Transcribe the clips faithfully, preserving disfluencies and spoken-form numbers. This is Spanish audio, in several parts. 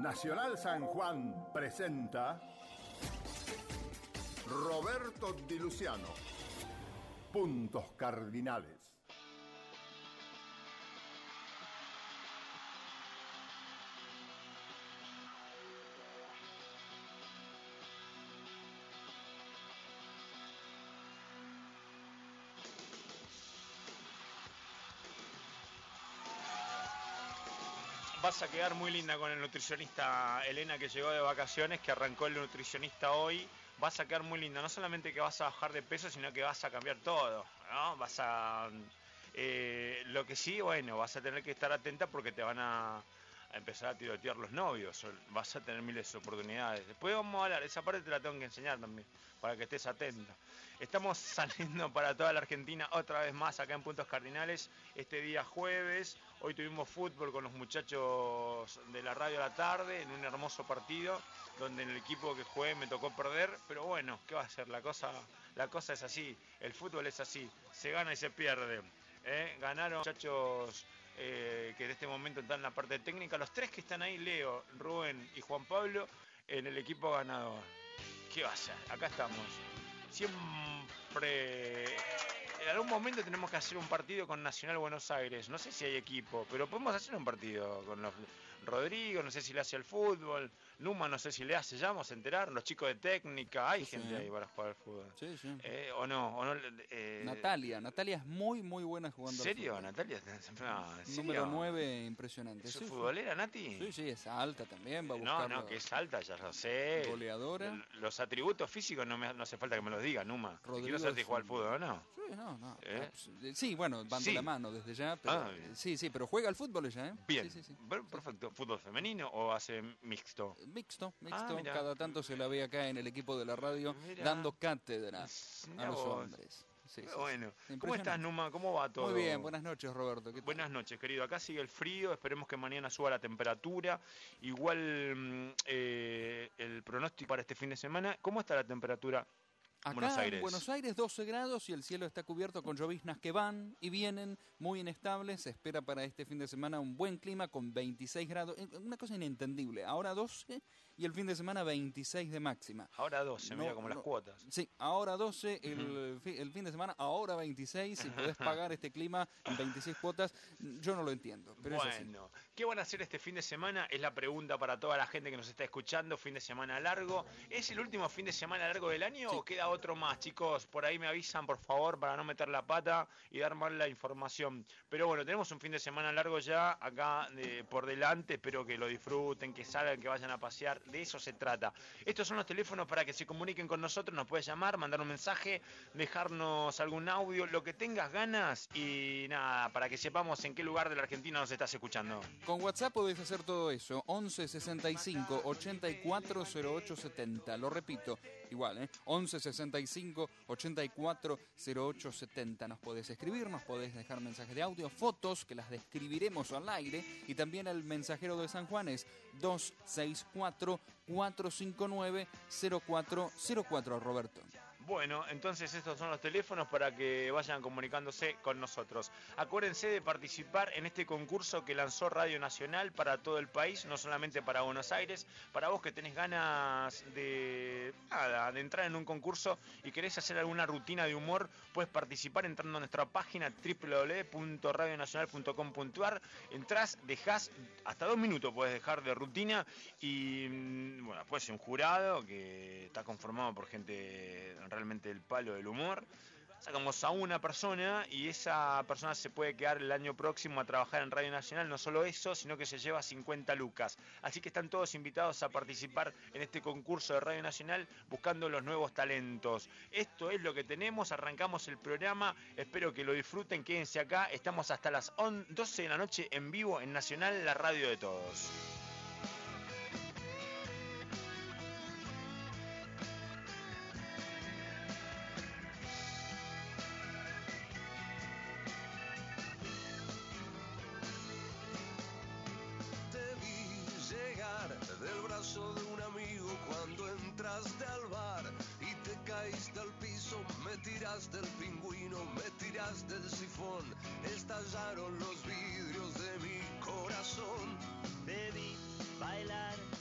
Nacional San Juan presenta Roberto Di Luciano, Puntos Cardinales. Vas a quedar muy linda con el nutricionista Elena, que llegó de vacaciones, que arrancó el nutricionista hoy. Vas a quedar muy linda, no solamente que vas a bajar de peso, sino que vas a cambiar todo, ¿no? Vas a... Eh, lo que sí, bueno, vas a tener que estar atenta porque te van a, a empezar a tirotear los novios. Vas a tener miles de oportunidades. Después vamos a hablar, esa parte te la tengo que enseñar también, para que estés atenta. Estamos saliendo para toda la Argentina otra vez más acá en Puntos Cardinales, este día jueves. Hoy tuvimos fútbol con los muchachos de la radio a la tarde, en un hermoso partido, donde en el equipo que jugué me tocó perder, pero bueno, ¿qué va a ser? La cosa, la cosa es así, el fútbol es así, se gana y se pierde. ¿eh? Ganaron muchachos eh, que en este momento están en la parte técnica, los tres que están ahí, Leo, Rubén y Juan Pablo, en el equipo ganador. ¿Qué va a ser? Acá estamos. Siempre, en algún momento tenemos que hacer un partido con Nacional Buenos Aires. No sé si hay equipo, pero podemos hacer un partido con los Rodrigo, no sé si le hace al fútbol, Numa no sé si le hace, ya vamos a enterar, los chicos de técnica, hay sí, gente sí. ahí para jugar al fútbol. Sí, sí. Eh, o no, o no eh... Natalia, Natalia es muy muy buena jugando al fútbol. ¿En serio? Natalia, no, ¿en serio? Número nueve, impresionante. ¿Es sí, futbolera, Nati? Sí, sí, es alta también, va a No, buscar. no, que es alta, ya lo sé. Goleadora. Los atributos físicos no, me, no hace falta que me los diga, Numa. Rodrigo Quiero saber si juega al fútbol o no. Sí, no, no. ¿Eh? Sí, bueno, van sí. de la mano desde ya, pero ah, sí, sí, pero juega al fútbol ella, ¿eh? Bien, sí, sí, sí. Perfecto. ¿Fútbol femenino o hace mixto? Mixto, mixto. Ah, cada tanto se la ve acá en el equipo de la radio mirá. dando cátedra mirá a los vos. hombres. Sí, sí, bueno, sí. ¿Cómo estás, Numa? ¿Cómo va todo? Muy bien, buenas noches, Roberto. ¿Qué tal? Buenas noches, querido. Acá sigue el frío, esperemos que mañana suba la temperatura. Igual eh, el pronóstico para este fin de semana, ¿cómo está la temperatura? Acá Buenos Aires. en Buenos Aires doce grados y el cielo está cubierto con lloviznas que van y vienen, muy inestables. Se espera para este fin de semana un buen clima con veintiséis grados. Una cosa inentendible, ahora doce y el fin de semana veintiséis de máxima. Ahora doce, no, mira como no, las cuotas. Sí, ahora doce, el, uh-huh. el fin de semana, ahora veintiséis. Si podés pagar este clima en veintiséis cuotas, yo no lo entiendo. Pero bueno, es así. ¿Qué van a hacer este fin de semana? Es la pregunta para toda la gente que nos está escuchando. Fin de semana largo. ¿Es el último fin de semana largo del año sí. o queda otro más, chicos? Por ahí me avisan, por favor, para no meter la pata y dar mal la información. Pero bueno, tenemos un fin de semana largo ya acá eh, por delante. Espero que lo disfruten, que salgan, que vayan a pasear. De eso se trata. Estos son los teléfonos para que se comuniquen con nosotros. Nos puedes llamar, mandar un mensaje, dejarnos algún audio, lo que tengas ganas. Y nada, para que sepamos en qué lugar de la Argentina nos estás escuchando. Con WhatsApp podés hacer todo eso. once sesenta y cinco ochenta y cuatro cero ocho setenta. Lo repito, igual, ¿eh? once sesenta y cinco ochenta y cuatro cero ocho setenta. Nos podés escribir, nos podés dejar mensajes de audio, fotos que las describiremos al aire, y también el mensajero de San Juan es dos seis cuatro cuatro cinco nueve cero cuatro cero cuatro, Roberto. Bueno, entonces estos son los teléfonos para que vayan comunicándose con nosotros. Acuérdense de participar en este concurso que lanzó Radio Nacional para todo el país, no solamente para Buenos Aires. Para vos que tenés ganas de nada, de entrar en un concurso y querés hacer alguna rutina de humor, puedes participar entrando a nuestra página doble u doble u doble u punto radio nacional punto com punto a r. Entrás, dejás hasta dos minutos, puedes dejar de rutina y bueno, puede ser un jurado que está conformado por gente realmente del palo del humor. Sacamos a una persona y esa persona se puede quedar el año próximo a trabajar en Radio Nacional. No solo eso, sino que se lleva cincuenta lucas. Así que están todos invitados a participar en este concurso de Radio Nacional buscando los nuevos talentos. Esto es lo que tenemos, arrancamos el programa. Espero que lo disfruten, quédense acá. Estamos hasta las doce de la noche en vivo en Nacional, la radio de todos. Del brazo de un amigo cuando entraste al bar y te caíste al piso, me tiraste el pingüino, me tiraste el sifón, estallaron los vidrios de mi corazón. Te vi bailar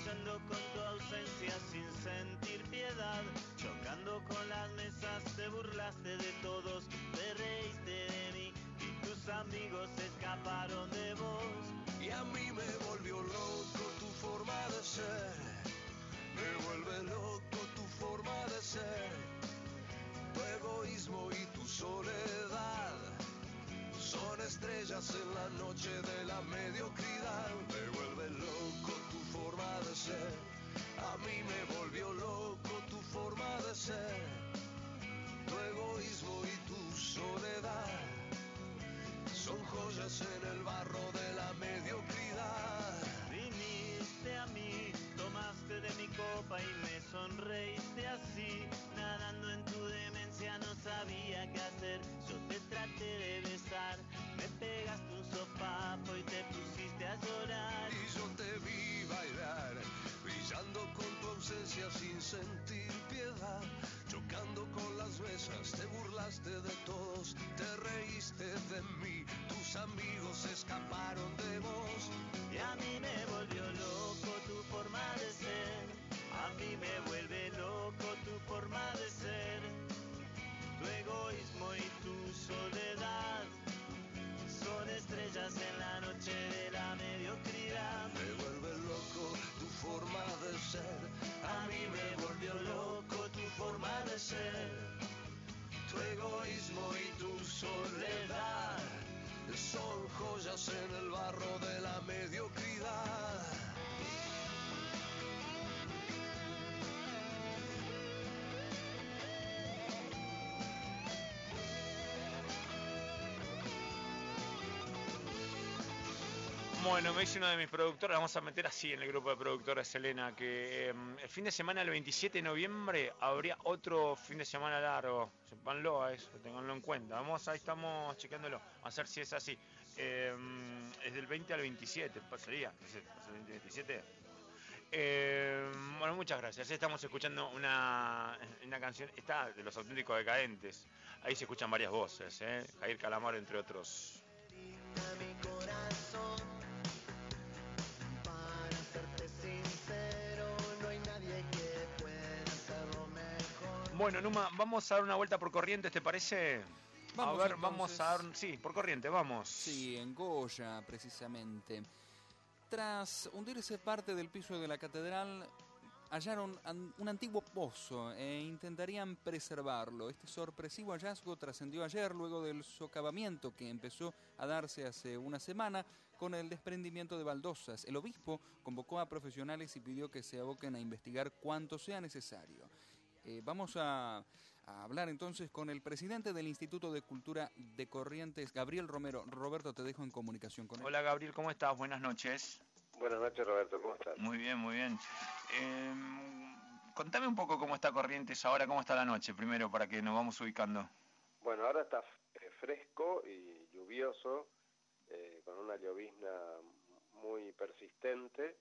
luchando con tu ausencia sin sentir piedad, chocando con las mesas, te burlaste de todos, te reíste de mí y tus amigos escaparon de vos. Y a mí me volvió loco tu forma de ser, me vuelve loco tu forma de ser, tu egoísmo y tu soledad son estrellas en la noche de la mediocridad. Me vuelve loco tu forma de ser, a mí me volvió loco tu forma de ser, tu egoísmo y tu soledad son joyas en el barro de la mediocridad. Viniste a mí, tomaste de mi copa y me sonreíste así, nadando en tu demencia no sabía qué hacer, yo te traté de besar, me pegaste un sopapo y te pusiste a llorar. Y yo te vi bailar, brillando con tu ausencia sin sentir piedad, chocando con las mesas, te burlaste de todos, te reíste de mí, tus amigos escaparon de vos. Y a mí me volvió loco tu forma de ser, a mí me vuelve loco tu forma de ser, tu egoísmo y tu soledad son estrellas en la noche de la mediocridad. Me vuelve loco tu forma de ser, A mí me volvió loco tu forma de ser, tu egoísmo y tu soledad son joyas en el barro de la mediocridad. Bueno, me dice uno de mis productores, vamos a meter así en el grupo de productores, Elena, que eh, el fin de semana, el veintisiete de noviembre, habría otro fin de semana largo. Sépanlo a eso, tenganlo en cuenta. Vamos, ahí estamos chequeándolo, a ver si es así. Eh, es del veinte al veintisiete, pues sería, ¿es el veinte al veintisiete? Eh, bueno, muchas gracias. Estamos escuchando una, una canción, está de Los Auténticos Decadentes. Ahí se escuchan varias voces, ¿eh? Jair Calamaro, entre otros. mi corazón. Para serte sincero, no hay nadie que pueda hacerlo mejor. Bueno, Numa, vamos a dar una vuelta por Corrientes, ¿te parece? Vamos, a ver, entonces. vamos a dar... Sí, por Corrientes, vamos. Sí, en Goya, precisamente. Tras hundirse parte del piso de la catedral, hallaron an- un antiguo pozo e intentarían preservarlo. Este sorpresivo hallazgo trascendió ayer luego del socavamiento que empezó a darse hace una semana con el desprendimiento de baldosas. El obispo convocó a profesionales y pidió que se aboquen a investigar cuanto sea necesario. Eh, vamos a, a hablar entonces con el presidente del Instituto de Cultura de Corrientes, Gabriel Romero. Roberto, te dejo en comunicación con él. Hola Gabriel, ¿cómo estás? Buenas noches. Buenas noches, Roberto, ¿cómo estás? Muy bien, muy bien. Eh, contame un poco cómo está Corrientes ahora, cómo está la noche, primero, para que nos vamos ubicando. Bueno, ahora está eh, fresco y lluvioso, eh, con una llovizna muy persistente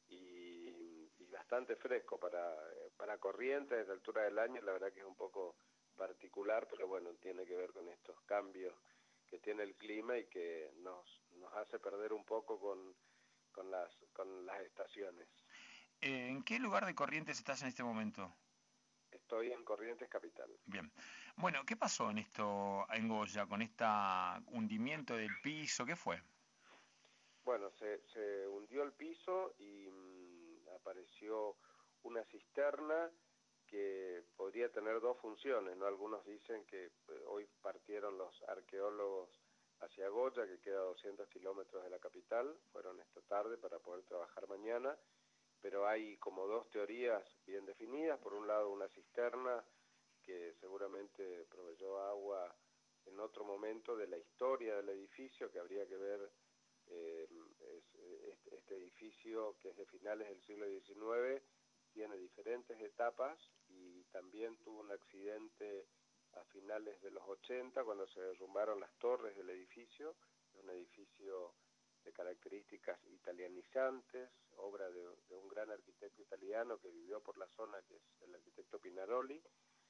y, y bastante fresco para, para Corrientes a esta altura del año. La verdad que es un poco particular, pero bueno, tiene que ver con estos cambios que tiene el clima y que nos, nos hace perder un poco con, con, las, con las estaciones. Eh, ¿En qué lugar de Corrientes estás en este momento? Estoy en Corrientes Capital. Bien. Bueno, ¿qué pasó en esto, en Goya, con este hundimiento del piso? ¿Qué fue? Bueno, se, se hundió el piso y mmm, apareció una cisterna que podría tener dos funciones, ¿no? Algunos dicen que eh, hoy partieron los arqueólogos hacia Goya, que queda a doscientos kilómetros de la capital, fueron esta tarde para poder trabajar mañana, pero hay como dos teorías bien definidas. Por un lado, una cisterna que seguramente proveyó agua en otro momento de la historia del edificio, que habría que ver. Eh, es, este, este edificio, que es de finales del siglo diecinueve, tiene diferentes etapas y también tuvo un accidente a finales de los ochenta cuando se derrumbaron las torres del edificio. Es un edificio de características italianizantes, obra de, de un gran arquitecto italiano que vivió por la zona, que es el arquitecto Pinaroli.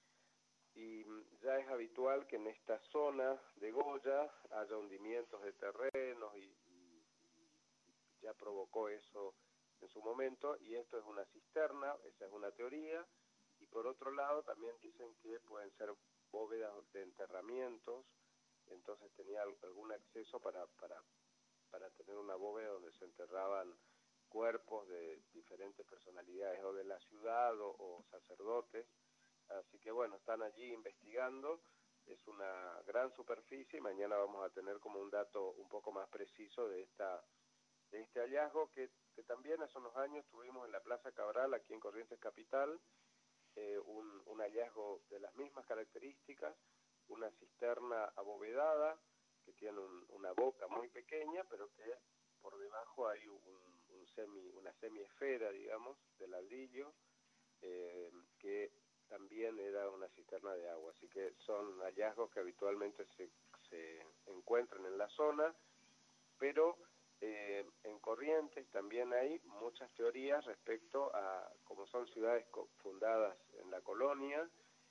Y ya es habitual que en esta zona de Goya haya hundimientos de terrenos y ya provocó eso en su momento, y esto es una cisterna, esa es una teoría, y por otro lado también dicen que pueden ser bóvedas de enterramientos, entonces tenía algún acceso para, para, para tener una bóveda donde se enterraban cuerpos de diferentes personalidades o de la ciudad o, o sacerdotes. Así que bueno, están allí investigando, es una gran superficie y mañana vamos a tener como un dato un poco más preciso de esta de este hallazgo que, que también hace unos años tuvimos en la Plaza Cabral, aquí en Corrientes Capital, eh, un, un hallazgo de las mismas características, una cisterna abovedada que tiene un, una boca muy pequeña, pero que por debajo hay un, un semi, una semiesfera, digamos, de ladrillo, eh, que también era una cisterna de agua. Así que son hallazgos que habitualmente se, se encuentran en la zona, pero eh, en Corrientes también hay muchas teorías respecto a cómo son ciudades fundadas en la colonia,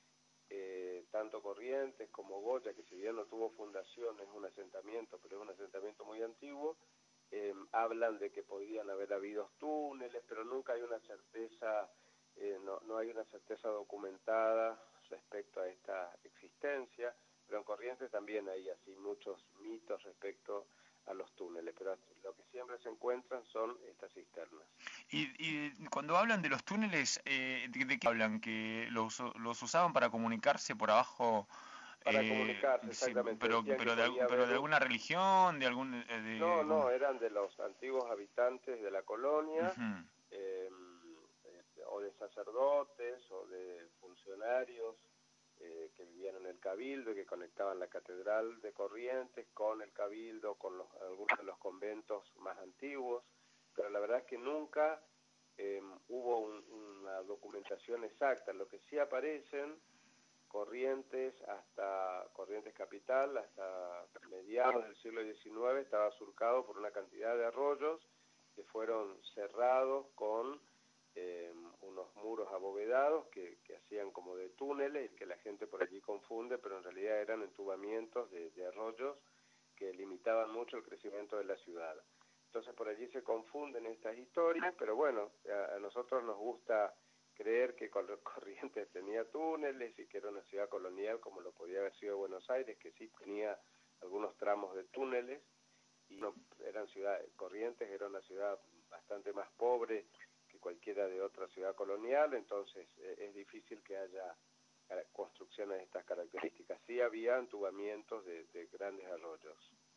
eh, tanto Corrientes como Goya, que si bien no tuvo fundación, es un asentamiento, pero es un asentamiento muy antiguo, eh, hablan de que podían haber habido túneles, pero nunca hay una certeza, eh, no, no hay una certeza documentada respecto a esta existencia, pero en Corrientes también hay así muchos mitos respecto a los túneles, pero lo que siempre se encuentran son estas cisternas. Y, y cuando hablan de los túneles, eh, ¿de, de qué hablan? ¿Que los, los usaban para comunicarse por abajo? Para eh, comunicarse, sí, exactamente. pero pero, de, pero de alguna religión, de algún... Eh, de, no, no, eran de los antiguos habitantes de la colonia, uh-huh. eh, eh, o de sacerdotes, o de funcionarios, Eh, que vivían en el Cabildo y que conectaban la Catedral de Corrientes con el Cabildo, con los, algunos de los conventos más antiguos, pero la verdad es que nunca eh, hubo un, una documentación exacta. Lo que sí aparecen, Corrientes hasta Corrientes Capital, hasta mediados del siglo diecinueve, estaba surcado por una cantidad de arroyos que fueron cerrados con Eh, unos muros abovedados que, que hacían como de túneles, que la gente por allí confunde, pero en realidad eran entubamientos de, de arroyos que limitaban mucho el crecimiento de la ciudad. Entonces por allí se confunden estas historias, pero bueno, a, a nosotros nos gusta creer que Corrientes tenía túneles y que era una ciudad colonial como lo podía haber sido Buenos Aires, que sí tenía algunos tramos de túneles, y no, eran ciudades, Corrientes era una ciudad bastante más pobre que cualquiera de otra ciudad colonial, entonces eh, es difícil que haya construcciones de estas características. Sí había entubamientos de, de grandes arroyos.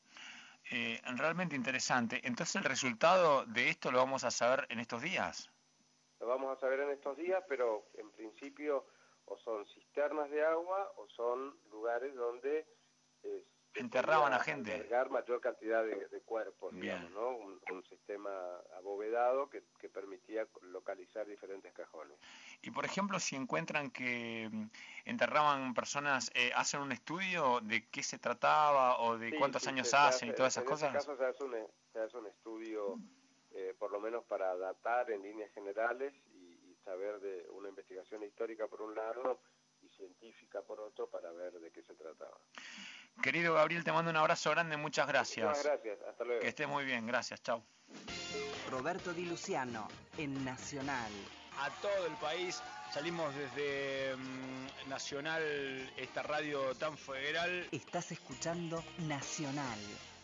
Eh, realmente interesante. Entonces el resultado de esto lo vamos a saber en estos días. Lo vamos a saber en estos días, pero en principio o son cisternas de agua o son lugares donde eh, enterraban a gente, albergar mayor cantidad de, de cuerpos, digamos, ¿no? Un, un sistema abovedado que, que permitía localizar diferentes cajones. Y por ejemplo, si encuentran que enterraban personas, eh, ¿hacen un estudio de qué se trataba o de sí, cuántos sí, años se hacen hace, y todas esas en cosas? En este caso se hace un, se hace un estudio, eh, por lo menos para datar en líneas generales y, y saber de una investigación histórica por un lado y científica por otro para ver de qué se trataba. Querido Gabriel, te mando un abrazo grande, muchas gracias. Muchas gracias, hasta luego. Que estés muy bien, gracias, chao. Roberto Di Luciano, en Nacional. A todo el país, salimos desde um, Nacional, esta radio tan federal. Estás escuchando Nacional.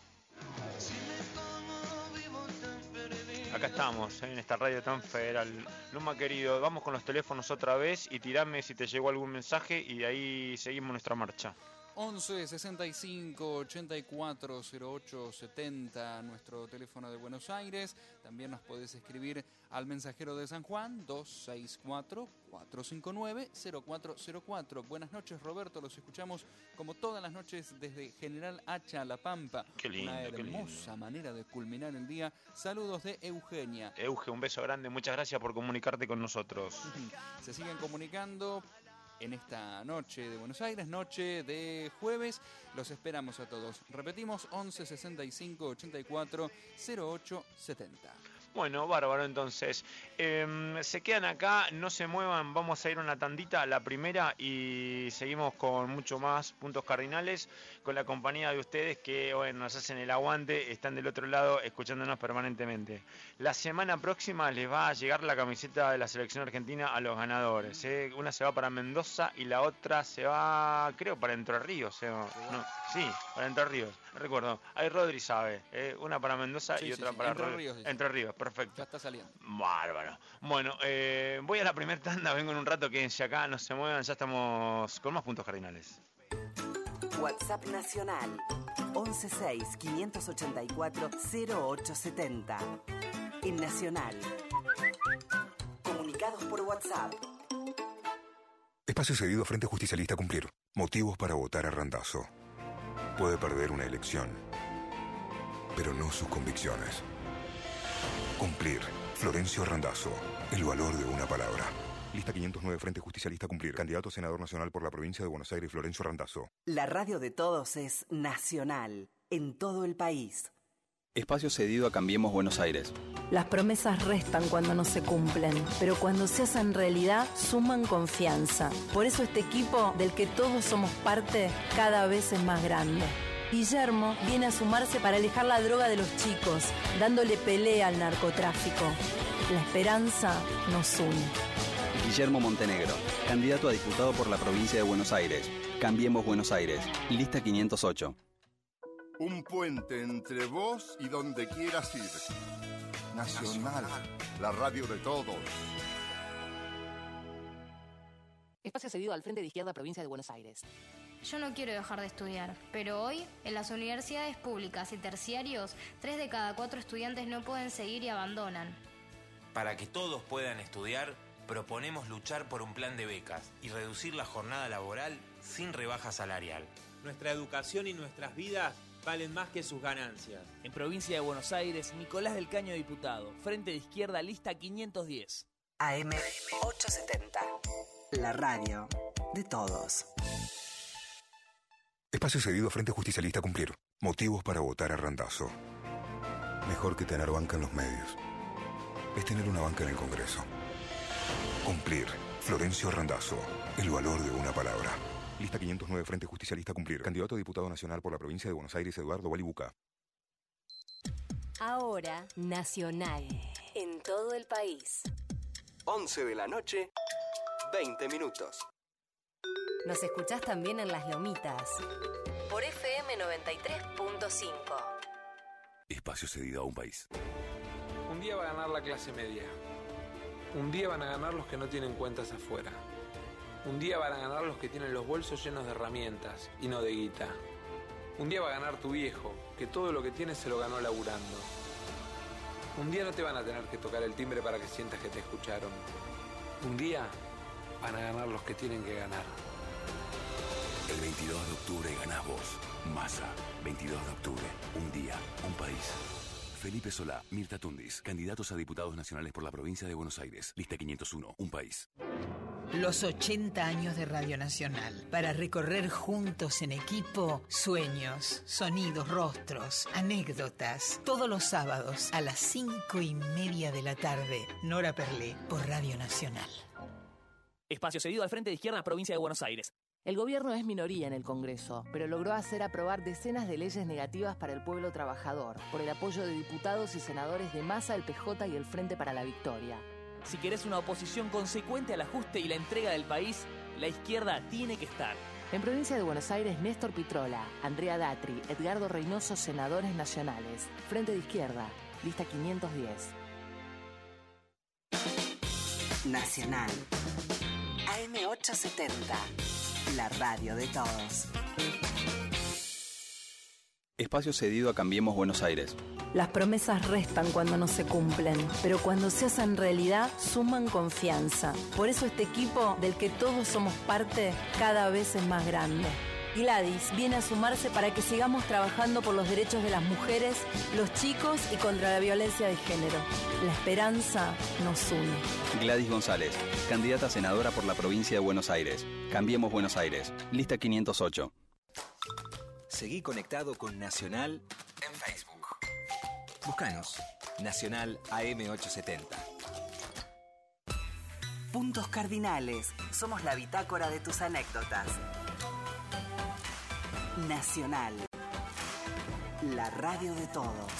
Acá estamos, en esta radio tan federal. Luma querido, vamos con los teléfonos otra vez y tirame si te llegó algún mensaje y de ahí seguimos nuestra marcha. once sesenta y cinco ochenta y cuatro cero ocho setenta, nuestro teléfono de Buenos Aires. También nos podés escribir al mensajero de San Juan, dos seis cuatro cuatro cinco nueve cero cuatro cero cuatro. Buenas noches, Roberto, los escuchamos como todas las noches desde General Hacha, La Pampa. Qué lindo, Una qué hermosa lindo. manera de culminar el día. Saludos de Eugenia. Euge, un beso grande, muchas gracias por comunicarte con nosotros. Se siguen comunicando en esta noche de Buenos Aires, noche de jueves. Los esperamos a todos. Repetimos, once sesenta y cinco ochenta y cuatro cero ocho setenta. Bueno, bárbaro, entonces. Eh, se quedan acá, no se muevan, vamos a ir a una tandita, la primera, y seguimos con mucho más puntos cardinales, con la compañía de ustedes que bueno, nos hacen el aguante, están del otro lado escuchándonos permanentemente. La semana próxima les va a llegar la camiseta de la selección argentina a los ganadores. ¿eh? Una se va para Mendoza y la otra se va, creo, para Entre Ríos. ¿eh? No, sí, para Entre Ríos, no recuerdo. Ahí Rodri sabe, ¿eh? una para Mendoza Sí, y sí, otra sí. para Entre Rodri. Ríos, dice. Entre Ríos, perfecto. Ya está saliendo. Bárbaro. Bueno, eh, voy a la primera tanda, vengo en un rato, quédense acá, no se muevan, ya estamos con más puntos cardinales. WhatsApp Nacional once seis, quinientos ochenta y cuatro, cero ocho setenta. En Nacional. Comunicados por WhatsApp. Espacio cedido a Frente Justicialista Cumplir. Motivos para votar a Randazzo. Puede perder una elección, pero no sus convicciones. Cumplir. Florencio Randazzo. El valor de una palabra. Lista quinientos nueve Frente Justicialista Cumplir. Candidato a senador nacional por la provincia de Buenos Aires, Florencio Randazzo. La radio de todos es Nacional. En todo el país. Espacio cedido a Cambiemos Buenos Aires. Las promesas restan cuando no se cumplen, pero cuando se hacen realidad suman confianza. Por eso este equipo, del que todos somos parte, cada vez es más grande. Guillermo viene a sumarse para alejar la droga de los chicos, dándole pelea al narcotráfico. La esperanza nos une. Guillermo Montenegro, candidato a diputado por la provincia de Buenos Aires. Cambiemos Buenos Aires. Lista quinientos ocho. Un puente entre vos y donde quieras ir. Nacional, la radio de todos. Espacio cedido al Frente de Izquierda, provincia de Buenos Aires. Yo no quiero dejar de estudiar, pero hoy, en las universidades públicas y terciarios, tres de cada cuatro estudiantes no pueden seguir y abandonan. Para que todos puedan estudiar, proponemos luchar por un plan de becas y reducir la jornada laboral sin rebaja salarial. Nuestra educación y nuestras vidas valen más que sus ganancias. En provincia de Buenos Aires, Nicolás del Caño, diputado. Frente de Izquierda, lista quinientos diez. A M ochocientos setenta. La radio de todos. Espacio cedido a Frente Justicialista Cumplir. Motivos para votar a Randazzo. Mejor que tener banca en los medios es tener una banca en el Congreso. Cumplir. Florencio Randazzo. El valor de una palabra. Lista quinientos nueve Frente Justicialista Cumplir. Candidato a diputado nacional por la provincia de Buenos Aires, Eduardo Balibuca. Ahora, Nacional. En todo el país. once de la noche, veinte minutos. Nos escuchás también en Las Lomitas. Por F M noventa y tres punto cinco. Espacio cedido a un país. Un día va a ganar la clase media. Un día van a ganar los que no tienen cuentas afuera. Un día van a ganar los que tienen los bolsos llenos de herramientas y no de guita. Un día va a ganar tu viejo, que todo lo que tiene se lo ganó laburando. Un día no te van a tener que tocar el timbre para que sientas que te escucharon. Un día van a ganar los que tienen que ganar. El veintidós de octubre ganás vos. Massa, veintidós de octubre. Un día, un país. Felipe Solá, Mirta Tundis, candidatos a diputados nacionales por la provincia de Buenos Aires. Lista quinientos uno, un país. Los ochenta años de Radio Nacional, para recorrer juntos en equipo sueños, sonidos, rostros, anécdotas. Todos los sábados a las cinco y media de la tarde, Nora Perlé, por Radio Nacional. Espacio cedido al Frente de Izquierda, provincia de Buenos Aires. El gobierno es minoría en el Congreso, pero logró hacer aprobar decenas de leyes negativas para el pueblo trabajador, por el apoyo de diputados y senadores de Massa, el P J y el Frente para la Victoria. Si querés una oposición consecuente al ajuste y la entrega del país, la izquierda tiene que estar. En provincia de Buenos Aires, Néstor Pitrola, Andrea Datri, Edgardo Reynoso, senadores nacionales. Frente de Izquierda, lista quinientos diez. Nacional. A M ochocientos setenta. La radio de todos. Espacio cedido a Cambiemos Buenos Aires. Las promesas restan cuando no se cumplen, pero cuando se hacen realidad suman confianza. Por eso este equipo, del que todos somos parte, cada vez es más grande. Gladys viene a sumarse para que sigamos trabajando por los derechos de las mujeres, los chicos y contra la violencia de género. La esperanza nos une. Gladys González, candidata a senadora por la provincia de Buenos Aires. Cambiemos Buenos Aires. Lista quinientos ocho. Seguí conectado con Nacional en Facebook. Búscanos. Nacional A M ochocientos setenta. Puntos Cardinales. Somos la bitácora de tus anécdotas. Nacional. La radio de todos.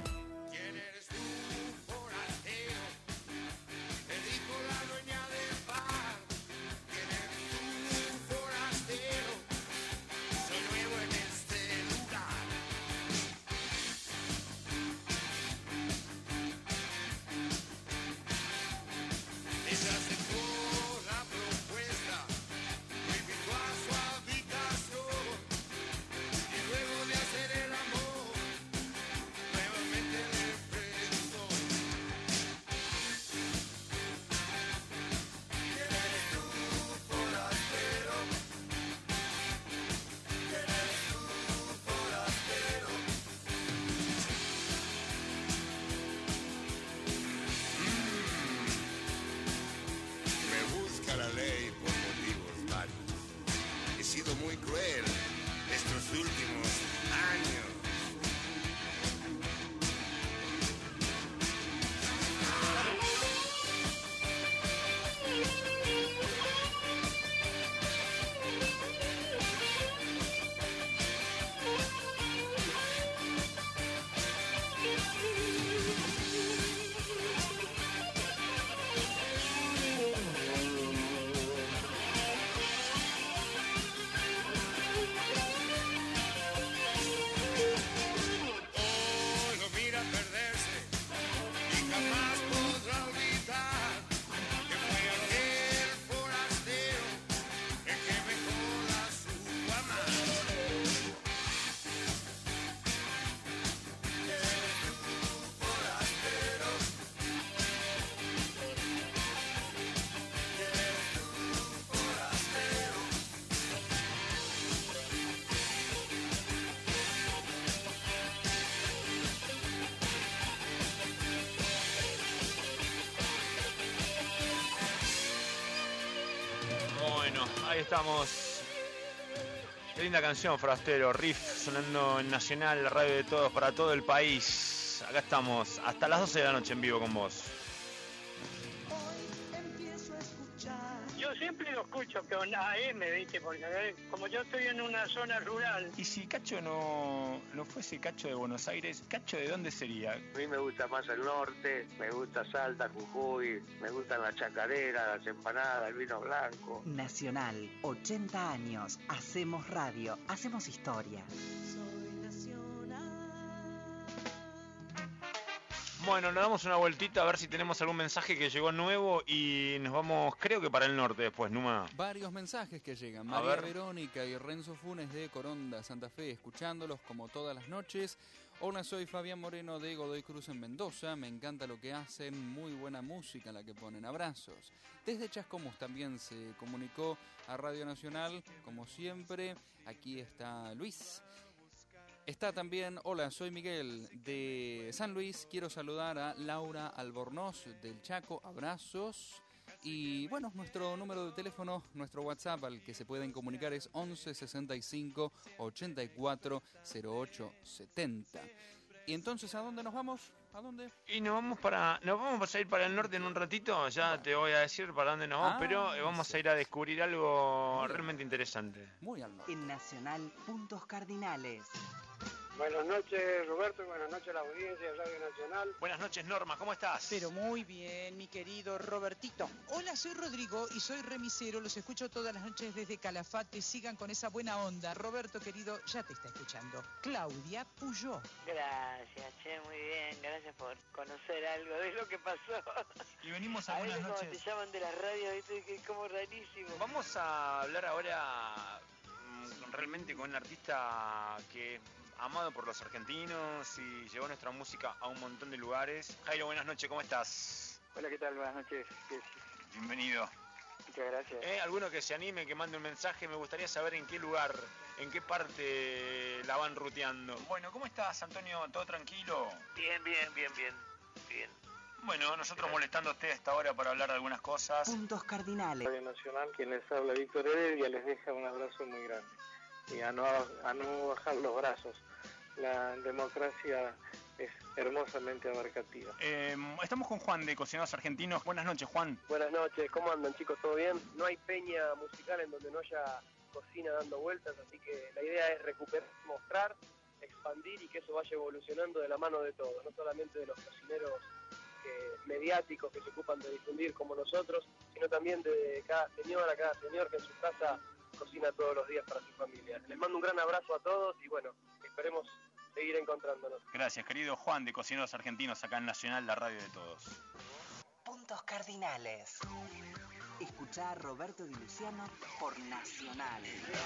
Ahí estamos. Qué linda canción, Forastero. Riff sonando en Nacional, la radio de todos para todo el país. Acá estamos hasta las doce de la noche en vivo con vos. Yo siempre lo escucho con A M, ¿viste? Porque como yo estoy en una zona rural. Y si Cacho no, no fuese Cacho de Buenos Aires, ¿Cacho de dónde sería? A mí me gusta más el norte, me gusta Salta, Jujuy, me gustan las chacareras, las empanadas, el vino blanco. Nacional, ochenta años. Hacemos radio, hacemos historia. Bueno, nos damos una vueltita a ver si tenemos algún mensaje que llegó nuevo y nos vamos, creo que para el norte después, Numa. Varios mensajes que llegan. A María ver. Verónica y Renzo Funes de Coronda, Santa Fe, escuchándolos como todas las noches. Hola, soy Fabián Moreno de Godoy Cruz en Mendoza. Me encanta lo que hacen, muy buena música la que ponen. Abrazos. Desde Chascomús también se comunicó a Radio Nacional, como siempre. Aquí está Luis. Está también, hola, soy Miguel de San Luis, quiero saludar a Laura Albornoz del Chaco, abrazos. Y bueno, nuestro número de teléfono, nuestro WhatsApp al que se pueden comunicar es once sesenta y cinco ochenta y cuatro cero ocho setenta. Y entonces, ¿a dónde nos vamos? ¿A dónde? Y nos vamos para, nos vamos a ir para el norte en un ratito, ya bueno. Te voy a decir para dónde nos vamos, Ah, pero vamos sí. a ir a descubrir algo Muy realmente interesante. Muy al norte. En Nacional, Puntos Cardinales. Buenas noches, Roberto, y buenas noches a la audiencia de Radio Nacional. Buenas noches, Norma, ¿cómo estás? Pero muy bien, mi querido Robertito. Hola, soy Rodrigo y soy remisero. Los escucho todas las noches desde Calafate. Sigan con esa buena onda. Roberto, querido, ya te está escuchando. Claudia Puyó. Gracias, che, muy bien. Gracias por conocer algo de lo que pasó. Y venimos a A buenas veces como noches. te llaman de la radio, ¿viste? Que es como rarísimo. Vamos a hablar ahora mm, realmente con un artista que amado por los argentinos y llevó nuestra música a un montón de lugares. Jairo, buenas noches, ¿cómo estás? Hola, ¿qué tal? Buenas noches. ¿Qué- Bienvenido. Muchas gracias. ¿Eh? Alguno que se anime, que mande un mensaje, me gustaría saber en qué lugar, en qué parte la van ruteando. Bueno, ¿cómo estás, Antonio? ¿Todo tranquilo? Bien, bien, bien, bien. Bien. Bueno, nosotros molestándote a esta hora para hablar de algunas cosas. Puntos Cardinales. Radio Nacional, quien les habla Víctor Heredia, les deja un abrazo muy grande. Y a no, a no bajar los brazos. La democracia es hermosamente abarcativa. Eh, estamos con Juan de Cocineros Argentinos. Buenas noches, Juan. Buenas noches, ¿cómo andan chicos? ¿Todo bien? No hay peña musical en donde no haya cocina dando vueltas, así que la idea es recuperar, mostrar, expandir y que eso vaya evolucionando de la mano de todos, no solamente de los cocineros que, mediáticos que se ocupan de difundir como nosotros, sino también de cada señora, cada señor que en su casa cocina todos los días para su familia. Les mando un gran abrazo a todos y bueno, esperemos seguir encontrándonos. Gracias, querido Juan de Cocineros Argentinos, acá en Nacional, la radio de todos. Puntos cardinales. Escuchá a Roberto Di Luciano por Nacional.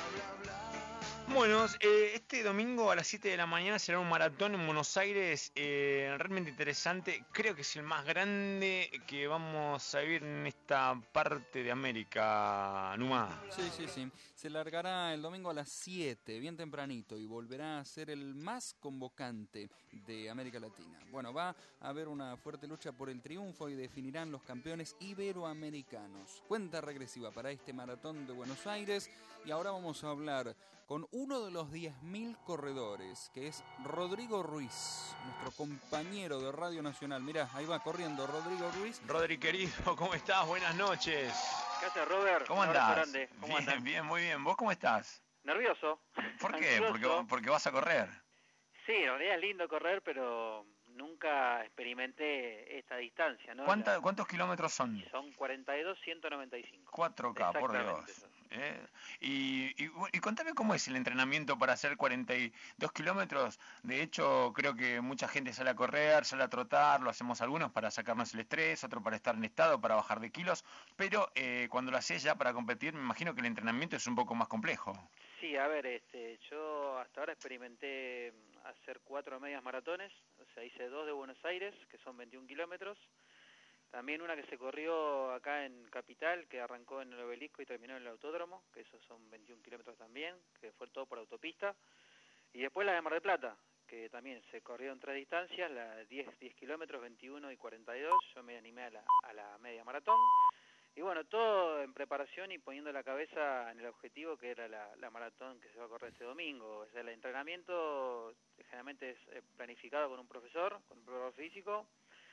Bueno, eh, este domingo a las siete de la mañana será un maratón en Buenos Aires, eh, realmente interesante. Creo que es el más grande que vamos a vivir en esta parte de América, Numa. Sí, sí, sí. Se largará el domingo a las siete, bien tempranito, y volverá a ser el más convocante de América Latina. Bueno, va a haber una fuerte lucha por el triunfo y definirán los campeones iberoamericanos. Cuenta regresiva para este maratón de Buenos Aires, y ahora vamos a hablar con uno de los diez mil corredores, que es Rodrigo Ruiz, nuestro compañero de Radio Nacional. Mirá, ahí va corriendo Rodrigo Ruiz. Rodri, querido, ¿cómo estás? Buenas noches. ¿Qué haces, Robert? ¿Cómo Un abrazo andás? grande. ¿Cómo bien, andas? bien, muy bien. ¿Vos cómo estás? Nervioso. ¿Por qué? Ansioso. Porque, porque vas a correr. Sí, en realidad es lindo correr, pero nunca experimenté esta distancia, ¿no? ¿Cuánta, La- ¿Cuántos kilómetros son? Son cuarenta y dos, ciento noventa y cinco. cuatro K, por Exactamente Dios. eso. ¿Eh? Y, y, y contame cómo es el entrenamiento para hacer cuarenta y dos kilómetros. De hecho, creo que mucha gente sale a correr, sale a trotar, lo hacemos algunos para sacarnos el estrés, otro para estar en estado, para bajar de kilos, pero eh, cuando lo haces ya para competir, me imagino que el entrenamiento es un poco más complejo. Sí, a ver, este, yo hasta ahora experimenté hacer cuatro medias maratones, o sea, hice dos de Buenos Aires, que son veintiún kilómetros, también una que se corrió acá en Capital, que arrancó en el Obelisco y terminó en el Autódromo, que esos son veintiún kilómetros también, que fue todo por autopista, y después la de Mar del Plata, que también se corrió en tres distancias, la de diez, diez kilómetros, veintiuno y cuarenta y dos, yo me animé a la, a la media maratón. Y bueno, todo en preparación y poniendo la cabeza en el objetivo que era la, la maratón que se va a correr este domingo. O sea, el entrenamiento generalmente es eh, planificado con un profesor, con un profesor físico,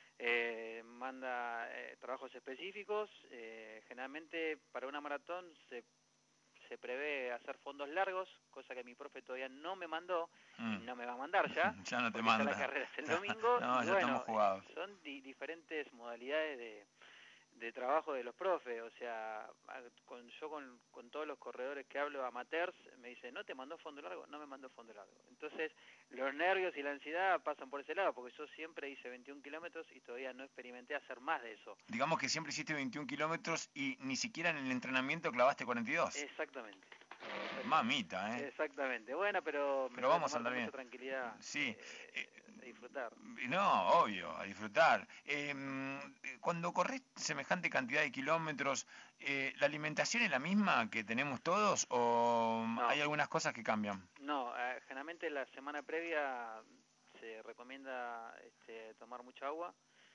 eh, manda eh, trabajos específicos. Eh, generalmente para una maratón se, se prevé hacer fondos largos, cosa que mi profe todavía no me mandó, Mm. y no me va a mandar ya. Ya no te porque manda. Ya la carrera es el domingo. No, y ya bueno, estamos jugados. son di- diferentes modalidades de de trabajo de los profes, o sea, a- con, yo con, con todos los corredores que hablo amateurs, me dicen, ¿no te mandó fondo largo? No me mandó fondo largo. Entonces, los nervios y la ansiedad pasan por ese lado, porque yo siempre hice veintiún kilómetros y todavía no experimenté hacer más de eso. Digamos que siempre hiciste veintiún kilómetros y ni siquiera en el entrenamiento clavaste cuarenta y dos. Exactamente. Mamita, ¿eh? Exactamente. Bueno, pero, me Pero voy a vamos a tomar andar con bien. mucha tranquilidad. Sí. eh, de disfrutar. No, obvio, a disfrutar. Eh, cuando corres semejante cantidad de kilómetros, eh, ¿la alimentación es la misma que tenemos todos o No. hay algunas cosas que cambian? No, eh, generalmente la semana previa se recomienda este, tomar mucha agua,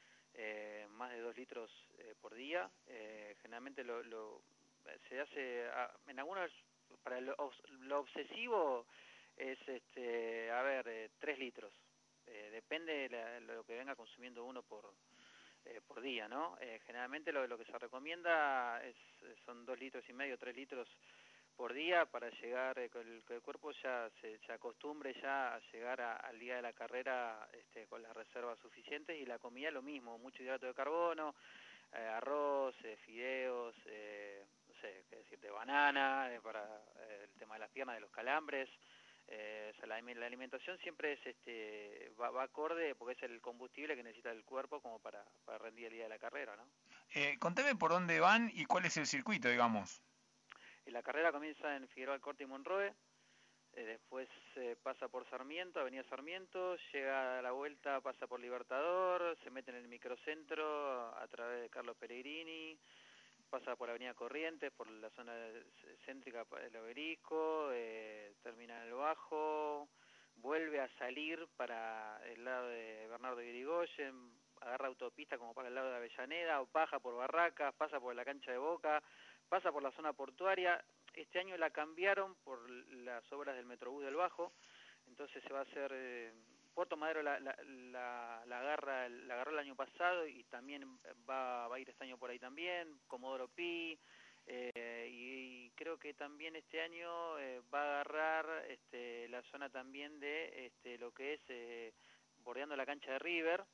eh, más de dos litros eh, por día. Eh, generalmente lo, lo se hace, a- en algunos, para lo, obs- lo obsesivo es, este, a ver, eh, tres litros. Eh, depende de la- lo que venga consumiendo uno por eh, por día, ¿no? Eh, generalmente lo, lo que se recomienda es, son dos litros y medio, tres litros por día para llegar, eh, que, el, que el cuerpo ya se, se acostumbre ya a llegar a- al día de la carrera este, con las reservas suficientes, y la comida lo mismo, mucho hidrato de carbono, eh, arroz, eh, fideos, eh, no sé, qué decirte, banana, eh, para eh, el tema de las piernas, de los calambres. Eh, o sea, la, la alimentación siempre es este va, va acorde, porque es el combustible que necesita el cuerpo como para, para rendir el día de la carrera, ¿no? Eh, contame por dónde van y cuál es el circuito, digamos. Y la carrera comienza en Figueroa Alcorte y Monroe, eh, después eh, pasa por Sarmiento, Avenida Sarmiento, llega a la vuelta, pasa por Libertador, se mete en el microcentro a través de Carlos Pellegrini, pasa por Avenida Corrientes, por la zona céntrica del Obelisco, eh, termina en el Bajo, vuelve a salir para el lado de Bernardo de Irigoyen, agarra autopista como para el lado de Avellaneda, baja por Barracas, pasa por la cancha de Boca, pasa por la zona portuaria. Este año la cambiaron por las obras del Metrobús del Bajo, entonces se va a hacer eh, Puerto Madero la, la, la, la, agarra, la agarró el año pasado y también va, va a ir este año por ahí también, Comodoro Pi, eh, y, y creo que también este año eh, va a agarrar este, la zona también de este, lo que es eh, bordeando la cancha de River,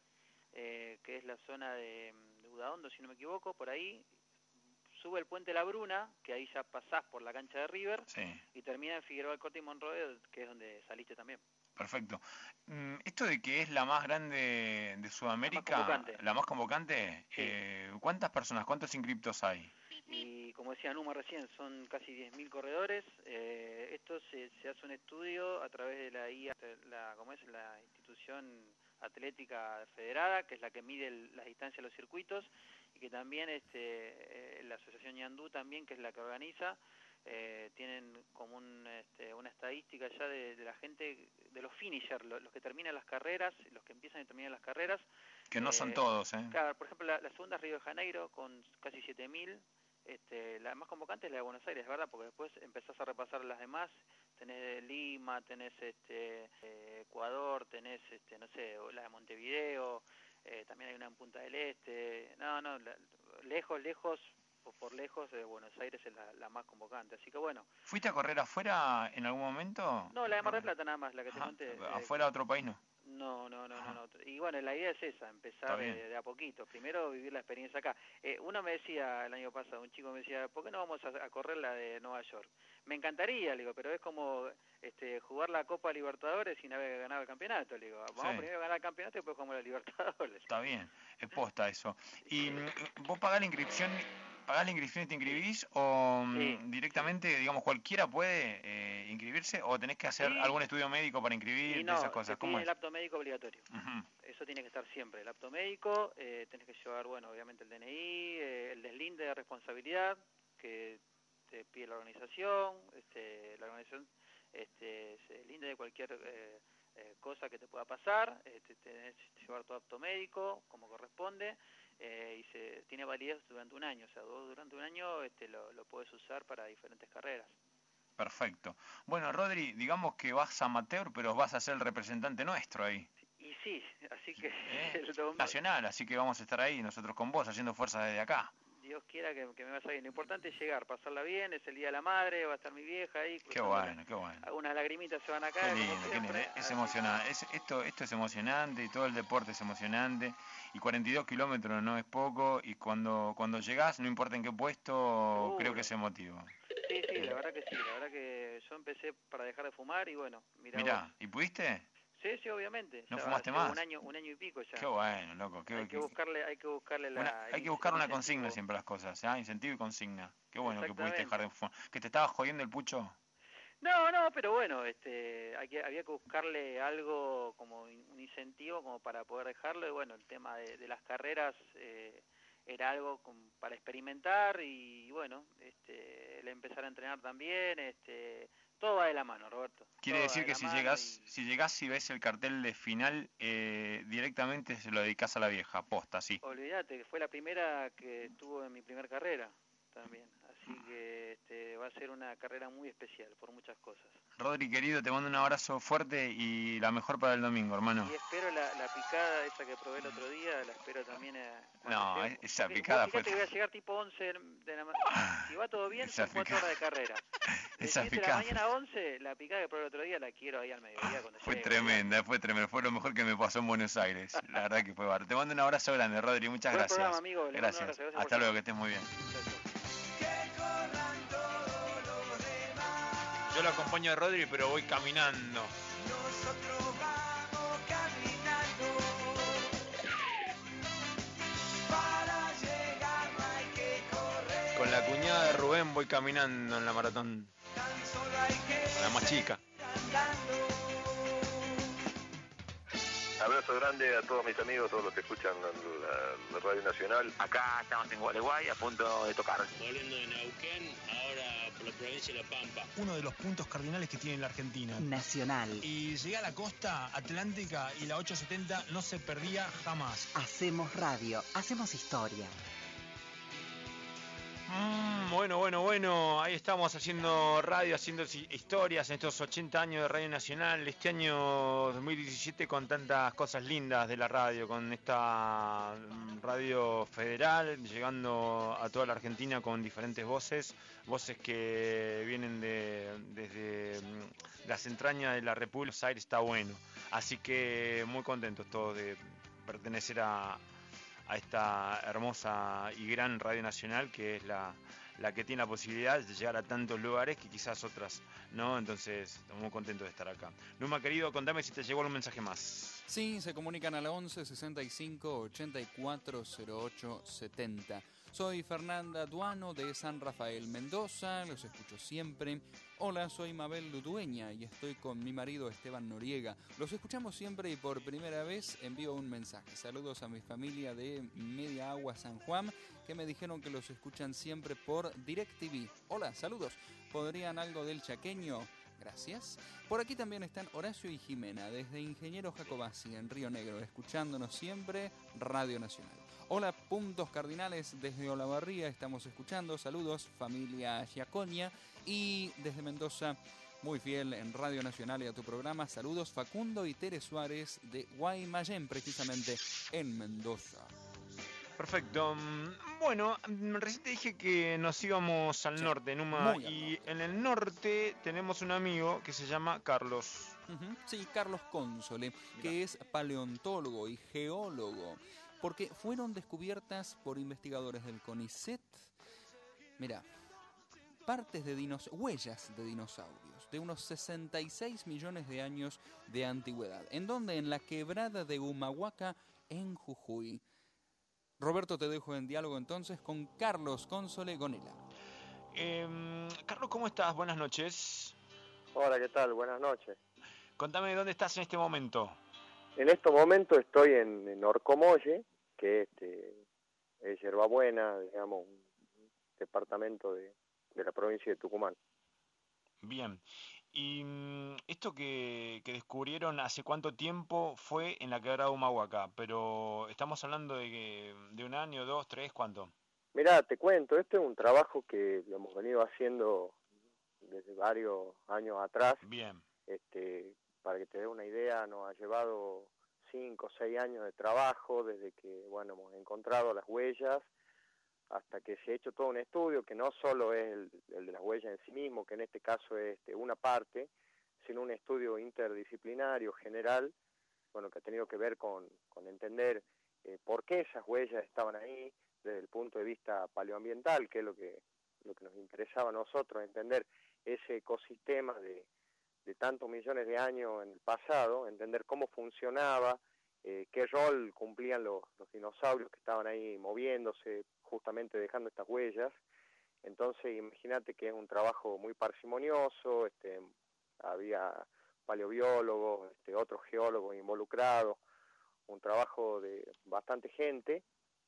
eh, que es la zona de, de Udaondo, si no me equivoco, por ahí. Sube el puente La Bruna, que ahí ya pasás por la cancha de River, sí. y termina en Figueroa Alcorta y Monroe, que es donde saliste también. Perfecto. Esto de que es la más grande de Sudamérica, la más convocante, la más convocante sí. eh, ¿cuántas personas, cuántos inscriptos hay? Y como decía Numa recién, son casi diez mil corredores. Eh, esto se, se hace un estudio a través de la I A, la, ¿cómo es? La institución atlética federada, que es la que mide el, las distancias de los circuitos, y que también este, eh, la Asociación Ñandú también, que es la que organiza, eh, tienen como un, este, una estadística ya de, de la gente, de los finishers, los, los que terminan las carreras, los que empiezan y terminan las carreras. Que no eh, son todos, ¿eh? Claro, por ejemplo, la, la segunda es Río de Janeiro, con casi siete mil. Este, la más convocante es la de Buenos Aires, ¿verdad? Porque después empezás a repasar las demás, tenés Lima, tenés este, eh, Ecuador, tenés, este, no sé, la de Montevideo, eh, también hay una en Punta del Este, no, no, la, lejos, lejos, por, por lejos, de Buenos Aires es la, la más convocante, así que bueno. ¿Fuiste a correr afuera en algún momento? No, la de Mar del Plata nada más, la que te Ajá, conté. ¿afuera a otro país no? No, no, no, no, no. Y bueno, la idea es esa, empezar de, de a poquito. Primero vivir la experiencia acá. Eh, uno me decía el año pasado, un chico me decía, ¿por qué no vamos a, a correr la de Nueva York? Me encantaría, le digo, pero es como este, jugar la Copa Libertadores sin haber ganado el campeonato. Le digo, vamos Sí. primero a ganar el campeonato y después jugamos la Libertadores. Está bien, es posta eso. ¿Y vos pagás la inscripción, pagás la inscripción y te inscribís o Sí, directamente, sí. digamos, cualquiera puede eh, inscribirse o tenés que hacer Sí. algún estudio médico para inscribirte, Y no, esas cosas? te ¿Cómo piden es? el apto médico obligatorio. Ujú. Eso tiene que estar siempre, el apto médico, eh, tenés que llevar, bueno, obviamente el D N I, eh, el deslinde de responsabilidad que te pide la organización, este, la organización este, se deslinde de cualquier eh, eh, cosa que te pueda pasar, este, tenés que llevar tu apto médico como corresponde, eh, y se tiene validez durante un año, o sea, vos durante un año este, lo, lo puedes usar para diferentes carreras. Perfecto. Bueno, Rodri, digamos que vas amateur, pero vas a ser el representante nuestro ahí. Y sí, así que ¿Eh? el domingo, Nacional, así que vamos a estar ahí nosotros con vos, haciendo fuerza desde acá. Dios quiera que, que me vaya bien. Lo importante es llegar, pasarla bien, es el Día de la Madre, va a estar mi vieja ahí. Qué bueno, qué bueno. Algunas lagrimitas se van a Qué caer. lindo, como qué siempre. lindo. Es emocionante. Es, esto, esto es emocionante y todo el deporte es emocionante. Y cuarenta y dos kilómetros no es poco. Y cuando, cuando llegás, no importa en qué puesto, Seguro. creo que es emotivo. Sí, sí, la verdad que sí. La verdad que yo empecé para dejar de fumar y bueno, mirá Mirá, vos. ¿y pudiste? Sí, sí, obviamente. ¿No Ya fumaste hace más? Un año, un año y pico ya. Qué bueno, loco. Qué, hay que qué- buscarle, hay que buscarle la. una- el hay que buscar in- una el consigna incentivo. siempre a las cosas, ¿ah? Incentivo y consigna. Qué bueno que pudiste Exactamente. dejar de fumar. ¿Que te estaba jodiendo el pucho? No, no, pero bueno, este, hay que, había que buscarle algo como in- un incentivo como para poder dejarlo y bueno, el tema de, de las carreras eh, era algo com- para experimentar y bueno, este, el empezar a entrenar también, este, todo va de la mano, Roberto. Quiere todo va decir de que la si mano llegás, si llegás y ves el cartel de final, eh, directamente se lo dedicás a la vieja, posta, sí. y olvídate que fue la primera que tuvo en mi primer carrera también, así que este, va a ser una carrera muy especial por muchas cosas. Rodri, querido, te mando un abrazo fuerte y la mejor para el domingo, hermano. Y espero la, la picada esa que probé el otro día, la espero también a, cuando No, llegue. esa Porque picada vos fue... fíjate que voy a llegar tipo once de la mañana. Si va todo bien, Esa son cuatro picada. horas de carrera. De Esa siete de la picada mañana a once, la picada que probé el otro día la quiero ahí al mediodía cuando fue llegue. tremenda, fue tremenda. Fue lo mejor que me pasó en Buenos Aires. La verdad que fue bárbaro. Te mando un abrazo grande, Rodri. Muchas Buen gracias. programa, amigo. Le mando un Gracias. abrazo. Gracias por Hasta luego, llamar. que estés muy bien. Chau, chau. Yo lo acompaño a Rodri, pero voy caminando. Nosotros vamos caminando. Para llegar no hay que correr. Con la cuñada de Rubén voy caminando en la maratón. Tan solo hay que La más chica. andando. Abrazo grande a todos mis amigos, todos los que escuchan la, la Radio Nacional. Acá estamos en Gualeguay a punto de tocar. Volviendo de Neuquén, ahora por la provincia de La Pampa. Uno de los puntos cardinales que tiene la Argentina. Nacional. Y llegué a la costa atlántica y la ochocientos setenta no se perdía jamás. Hacemos radio, hacemos historia. Mm, bueno, bueno, bueno, ahí estamos haciendo radio, haciendo historias en estos ochenta años de Radio Nacional, este año dos mil diecisiete con tantas cosas lindas de la radio, con esta radio federal, llegando a toda la Argentina con diferentes voces, voces que vienen de, desde las entrañas de la República de Buenos Aires, está bueno, así que muy contentos todos de pertenecer a... a esta hermosa y gran Radio Nacional, que es la, la que tiene la posibilidad de llegar a tantos lugares que quizás otras no, entonces estamos muy contentos de estar acá. Numa, querido, contame si te llegó algún mensaje más. Sí, se comunican a la once sesenta y cinco ochenta y cuatro cero ocho setenta. Soy Fernanda Duano de San Rafael, Mendoza, los escucho siempre. Hola, soy Mabel Ludueña y estoy con mi marido Esteban Noriega. Los escuchamos siempre y por primera vez envío un mensaje. Saludos a mi familia de Media Agua San Juan, que me dijeron que los escuchan siempre por DirecTV. Hola, saludos. ¿Podrían algo del chaqueño? Gracias. Por aquí también están Horacio y Jimena, desde Ingeniero Jacobasi, en Río Negro, escuchándonos siempre Radio Nacional. Hola, puntos cardinales, desde Olavarría estamos escuchando. Saludos, familia Giaconia. Y desde Mendoza, muy fiel en Radio Nacional y a tu programa. Saludos, Facundo y Tere Suárez de Guaymallén, precisamente en Mendoza. Perfecto. Bueno, recién te dije que nos íbamos al sí, norte, Numa, y norte. En el norte tenemos un amigo que se llama Carlos. Uh-huh. Sí, Carlos Console, Mirá. que es paleontólogo y geólogo, porque fueron descubiertas por investigadores del CONICET, mira, partes de dinos, huellas de dinosaurios de unos sesenta y seis millones de años de antigüedad. ¿En dónde? En la quebrada de Humahuaca, en Jujuy. Roberto, te dejo en diálogo entonces con Carlos Console Gonela. Eh, Carlos, ¿cómo estás? Buenas noches. Hola, ¿qué tal? Buenas noches. Contame dónde estás en este momento. En este momento estoy en, en Orcomolle, que este, es Yerbabuena, digamos, un departamento de, de la provincia de Tucumán. Bien. Y esto que, que descubrieron hace cuánto tiempo fue en la quebrada de Humahuaca, pero estamos hablando de, que, de un año, dos, tres, ¿cuánto? Mirá, te cuento, este es un trabajo que lo hemos venido haciendo desde varios años atrás. Bien. Este, para que te dé una idea, nos ha llevado cinco o seis años de trabajo desde que, bueno, hemos encontrado las huellas hasta que se ha hecho todo un estudio que no solo es el, el de las huellas en sí mismo, que en este caso es este, una parte, sino un estudio interdisciplinario general, bueno, que ha tenido que ver con, con entender eh, por qué esas huellas estaban ahí desde el punto de vista paleoambiental, que es lo que, lo que nos interesaba a nosotros, entender ese ecosistema de, de tantos millones de años en el pasado, entender cómo funcionaba, eh, qué rol cumplían los, los dinosaurios que estaban ahí moviéndose, justamente dejando estas huellas. Entonces imagínate que es un trabajo muy parsimonioso, este, había paleobiólogos, este, otros geólogos involucrados, un trabajo de bastante gente,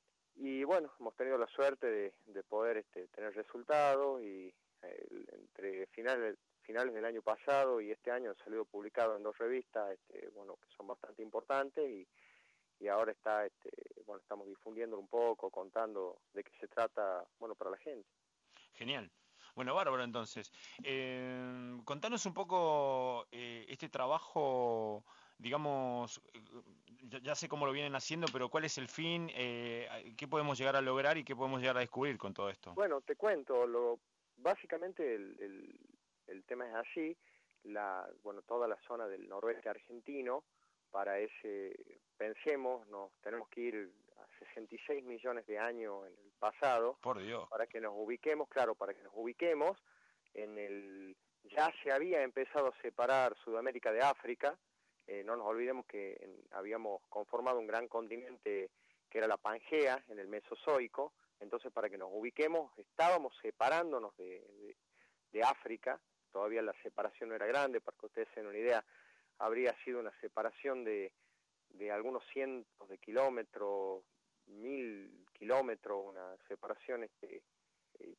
y bueno, hemos tenido la suerte de, de poder este, tener resultados, y eh, entre finales, finales del año pasado y este año han salido publicados en dos revistas, este, bueno, que son bastante importantes, y y ahora está, este, bueno, estamos difundiendo un poco, contando de qué se trata, bueno, para la gente. Genial. Bueno, bárbaro, entonces. Eh, contanos un poco eh, este trabajo, digamos, ya, ya sé cómo lo vienen haciendo, pero ¿cuál es el fin? Eh, ¿Qué podemos llegar a lograr y qué podemos llegar a descubrir con todo esto? Bueno, te cuento, lo, básicamente el, el, el tema es así, la, bueno, toda la zona del noroeste argentino, para ese, pensemos, nos tenemos que ir a sesenta y seis millones de años en el pasado. Por Dios. Para que nos ubiquemos, claro, para que nos ubiquemos en el, ya se había empezado a separar Sudamérica de África, eh, no nos olvidemos que en, habíamos conformado un gran continente que era la Pangea, en el Mesozoico, entonces para que nos ubiquemos, estábamos separándonos de, de, de África, todavía la separación no era grande, para que ustedes se den una idea, habría sido una separación de, de algunos cientos de kilómetros, mil kilómetros, una separación este, eh,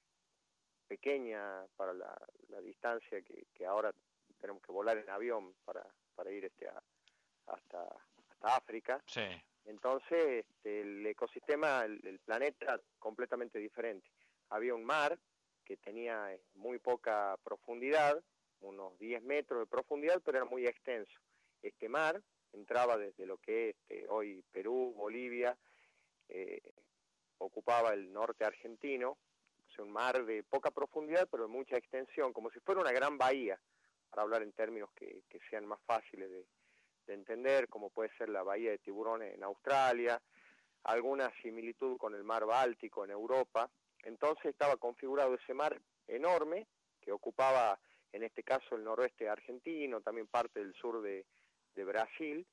pequeña para la, la distancia que, que ahora tenemos que volar en avión para, para ir este, a, hasta, hasta África. Sí. Entonces, este, el ecosistema, el, el planeta, completamente diferente. había un mar que tenía muy poca profundidad, unos diez metros de profundidad, pero era muy extenso. Este mar entraba desde lo que es este, hoy Perú, Bolivia, eh, ocupaba el norte argentino, o sea, un mar de poca profundidad, pero de mucha extensión, como si fuera una gran bahía, para hablar en términos que, que sean más fáciles de, de entender, como puede ser la bahía de Tiburones en Australia, alguna similitud con el mar Báltico en Europa. Entonces estaba configurado ese mar enorme, que ocupaba en este caso el noroeste argentino, también parte del sur de, de Brasil,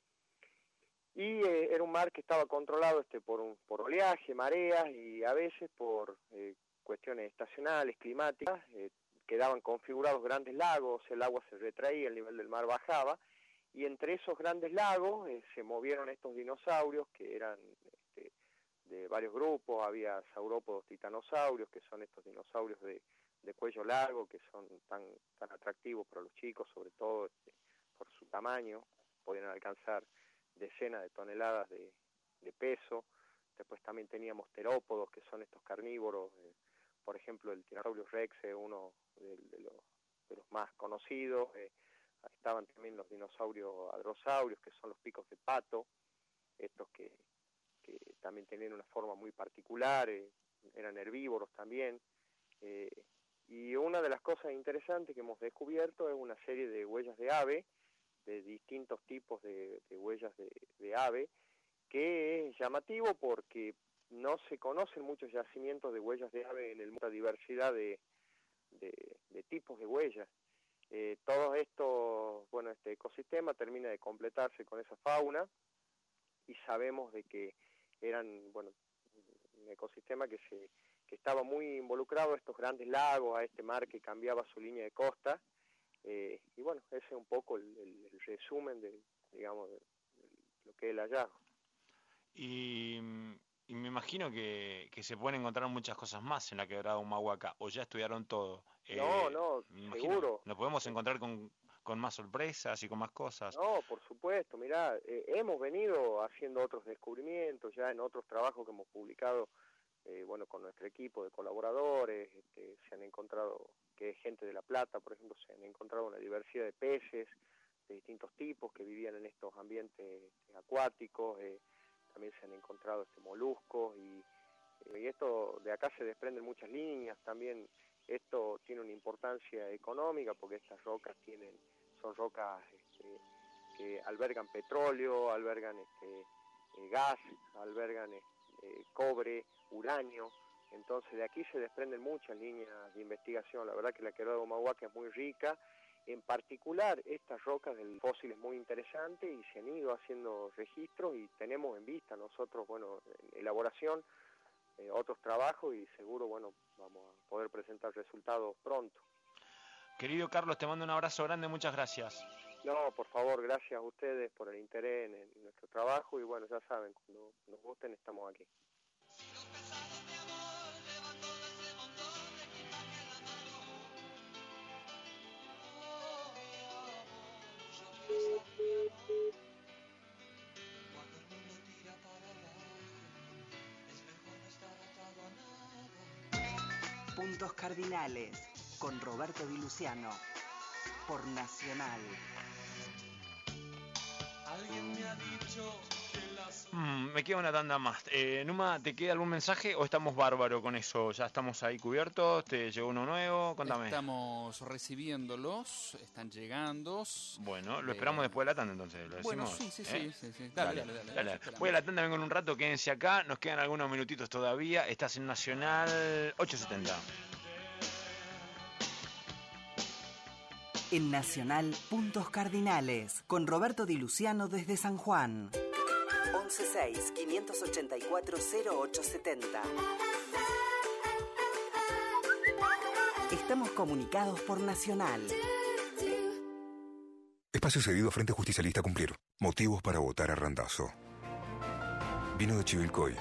y eh, era un mar que estaba controlado este, por, un, por oleaje, mareas y a veces por eh, cuestiones estacionales, climáticas, eh, quedaban configurados grandes lagos, el agua se retraía, el nivel del mar bajaba, y entre esos grandes lagos eh, se movieron estos dinosaurios que eran este, de varios grupos. Había saurópodos titanosaurios, que son estos dinosaurios de, de cuello largo, que son tan, tan atractivos para los chicos, sobre todo este, por su tamaño, podían alcanzar decenas de toneladas de, de peso. Después también teníamos terópodos, que son estos carnívoros, eh, por ejemplo el Tyrannosaurus rex es uno de, de, los, de los más conocidos. Eh, estaban también los dinosaurios hadrosaurios, que son los picos de pato, estos que, que también tenían una forma muy particular, eh, eran herbívoros también. Eh, y una de las cosas interesantes que hemos descubierto es una serie de huellas de ave, de distintos tipos de, de huellas de, de ave, que es llamativo porque no se conocen muchos yacimientos de huellas de ave en el mundo, diversidad de, de, de tipos de huellas. Eh, todo esto, bueno, este ecosistema termina de completarse con esa fauna y sabemos de que eran, bueno, un ecosistema que se que estaba muy involucrado a estos grandes lagos, a este mar que cambiaba su línea de costa, eh, y bueno, ese es un poco el, el, el resumen de, digamos, de, de lo que es el hallazgo. Y, y me imagino que, que se pueden encontrar muchas cosas más en la quebrada de Humahuaca, o ya estudiaron todo. No, eh, no, seguro. ¿Nos podemos encontrar con, con más sorpresas y con más cosas? No, por supuesto, mirá, eh, hemos venido haciendo otros descubrimientos ya en otros trabajos que hemos publicado, eh, bueno, con nuestro equipo de colaboradores. Este, se han encontrado, que es gente de La Plata, por ejemplo, se han encontrado una diversidad de peces de distintos tipos que vivían en estos ambientes este, acuáticos. Eh, también se han encontrado este, moluscos y, eh, y esto de acá se desprenden muchas líneas. También esto tiene una importancia económica porque estas rocas tienen son rocas este, que albergan petróleo, albergan este, eh, gas, albergan este, cobre, uranio. Entonces de aquí se desprenden muchas líneas de investigación. La verdad que la quebrada de Humahuaca es muy rica. En particular, estas rocas del fósil es muy interesante y se han ido haciendo registros y tenemos en vista nosotros, bueno, en elaboración, eh, otros trabajos y seguro, bueno, vamos a poder presentar resultados pronto. Querido Carlos, te mando un abrazo grande, muchas gracias. No, por favor, gracias a ustedes por el interés en, en nuestro trabajo y bueno, ya saben, cuando nos gusten estamos aquí. Puntos Cardinales, con Roberto Di Luciano, por Nacional. Alguien me ha dicho que las... Mm, me queda una tanda más. Eh, Numa, ¿te queda algún mensaje o estamos bárbaro con eso? ¿Ya estamos ahí cubiertos? ¿Te llegó uno nuevo? Contame. Estamos recibiéndolos, están llegando. Bueno, lo eh... esperamos después de la tanda entonces, ¿lo bueno, decimos? sí, sí, ¿Eh? sí, sí, sí. Dale, dale, dale, dale, dale. Voy a la tanda, vengo en un rato, quédense acá, nos quedan algunos minutitos todavía. Estás en Nacional ocho setenta. En Nacional, Puntos Cardinales, con Roberto Di Luciano desde San Juan. once seis, quinientos ochenta y cuatro, cero ocho setenta. Estamos comunicados por Nacional. Espacio cedido Frente Justicialista Cumplir. Motivos para votar a Randazzo. Vino de Chivilcoy.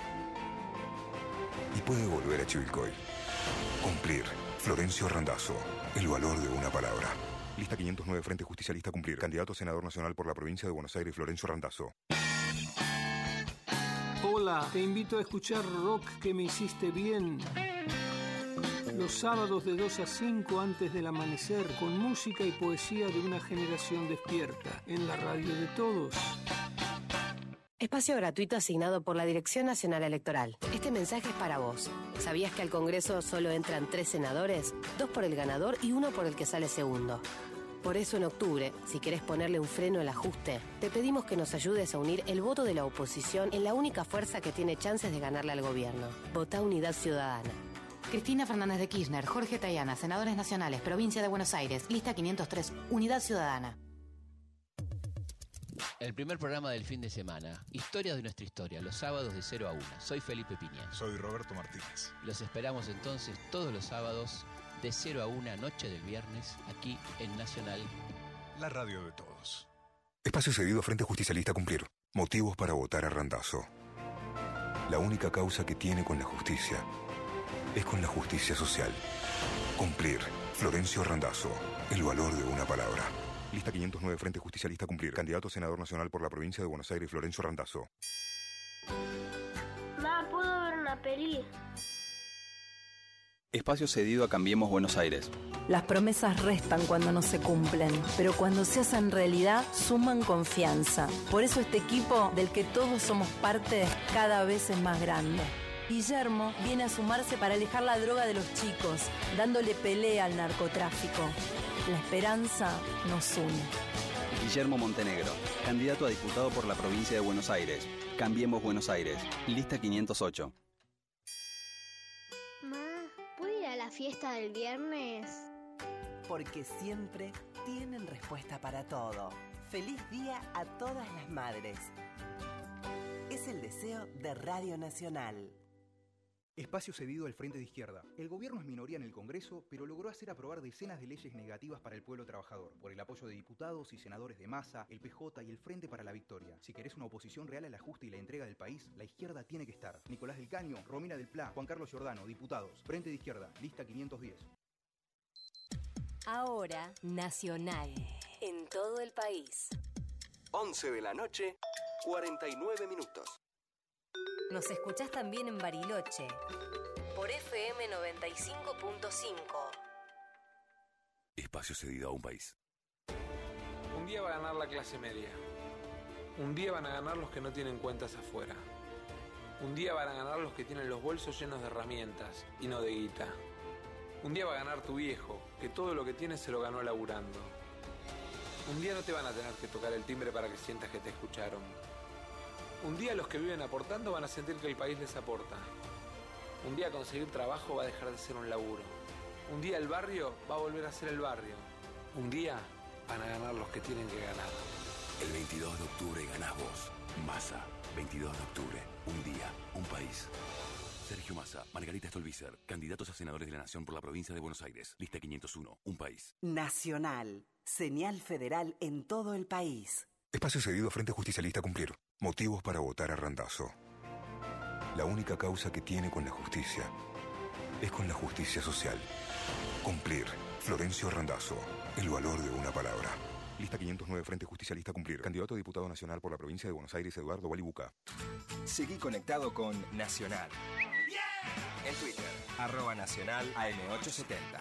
Y puede volver a Chivilcoy. Cumplir. Florencio Randazzo. El valor de una palabra. Lista quinientos nueve Frente Justicialista Cumplir. Candidato a senador nacional por la provincia de Buenos Aires, Florencio Randazzo. Hola, te invito a escuchar Rock que me hiciste bien. Los sábados de dos a cinco antes del amanecer, con música y poesía de una generación despierta, en la radio de todos. Espacio gratuito asignado por la Dirección Nacional Electoral. Este mensaje es para vos. ¿Sabías que al Congreso solo entran tres senadores? Dos por el ganador y uno por el que sale segundo. Por eso en octubre, si querés ponerle un freno al ajuste, te pedimos que nos ayudes a unir el voto de la oposición en la única fuerza que tiene chances de ganarle al gobierno. Votá Unidad Ciudadana. Cristina Fernández de Kirchner, Jorge Tayana, Senadores Nacionales, Provincia de Buenos Aires, lista quinientos tres, Unidad Ciudadana. El primer programa del fin de semana. Historias de nuestra historia, los sábados de cero a una. Soy Felipe Piña. Soy Roberto Martínez. Los esperamos entonces todos los sábados de cero a una, noche del viernes, aquí en Nacional. La radio de todos. Espacio cedido a Frente Justicialista Cumplir. Motivos para votar a Randazzo. La única causa que tiene con la justicia es con la justicia social. Cumplir. Florencio Randazzo. El valor de una palabra. Lista quinientos nueve, Frente Justicialista Cumplir. Candidato a senador nacional por la provincia de Buenos Aires, Florencio Randazzo. Ma, ¿puedo ver una peli? Espacio cedido a Cambiemos Buenos Aires. Las promesas restan cuando no se cumplen, pero cuando se hacen realidad suman confianza. Por eso este equipo, del que todos somos parte, cada vez es más grande. Guillermo viene a sumarse para alejar la droga de los chicos, dándole pelea al narcotráfico. La esperanza nos une. Guillermo Montenegro, candidato a diputado por la provincia de Buenos Aires. Cambiemos Buenos Aires. Lista quinientos ocho. Ma, ¿puedo ir a la fiesta del viernes? Porque siempre tienen respuesta para todo. Feliz día a todas las madres. Es el deseo de Radio Nacional. Espacio cedido al Frente de Izquierda. El gobierno es minoría en el Congreso, pero logró hacer aprobar decenas de leyes negativas para el pueblo trabajador, por el apoyo de diputados y senadores de Massa, el P J y el Frente para la Victoria. Si querés una oposición real al ajuste y la entrega del país, la izquierda tiene que estar. Nicolás del Caño, Romina del Pla, Juan Carlos Giordano, diputados. Frente de Izquierda, lista quinientos diez. Ahora, Nacional. En todo el país. once de la noche, cuarenta y nueve minutos. Nos escuchás también en Bariloche por F M noventa y cinco punto cinco. Espacio cedido a un país. Un día va a ganar la clase media. Un día van a ganar los que no tienen cuentas afuera. Un día van a ganar los que tienen los bolsos llenos de herramientas y no de guita. Un día va a ganar tu viejo, que todo lo que tiene se lo ganó laburando. Un día no te van a tener que tocar el timbre para que sientas que te escucharon. Un día los que viven aportando van a sentir que el país les aporta. Un día conseguir trabajo va a dejar de ser un laburo. Un día el barrio va a volver a ser el barrio. Un día van a ganar los que tienen que ganar. El veintidós de octubre ganás vos. Massa. veintidós de octubre. Un día. Un país. Sergio Massa, Margarita Stolbizer, candidatos a senadores de la Nación por la provincia de Buenos Aires. Lista quinientos uno. Un país. Nacional. Señal federal en todo el país. Espacio cedido a Frente Justicialista Cumplir. Motivos para votar a Randazzo. La única causa que tiene con la justicia es con la justicia social. Cumplir. Florencio Randazzo. El valor de una palabra. Lista quinientos nueve, Frente Justicialista Cumplir. Candidato a diputado nacional por la provincia de Buenos Aires, Eduardo Balibuca. Seguí conectado con Nacional. En Twitter, arroba Nacional A M ochocientos setenta.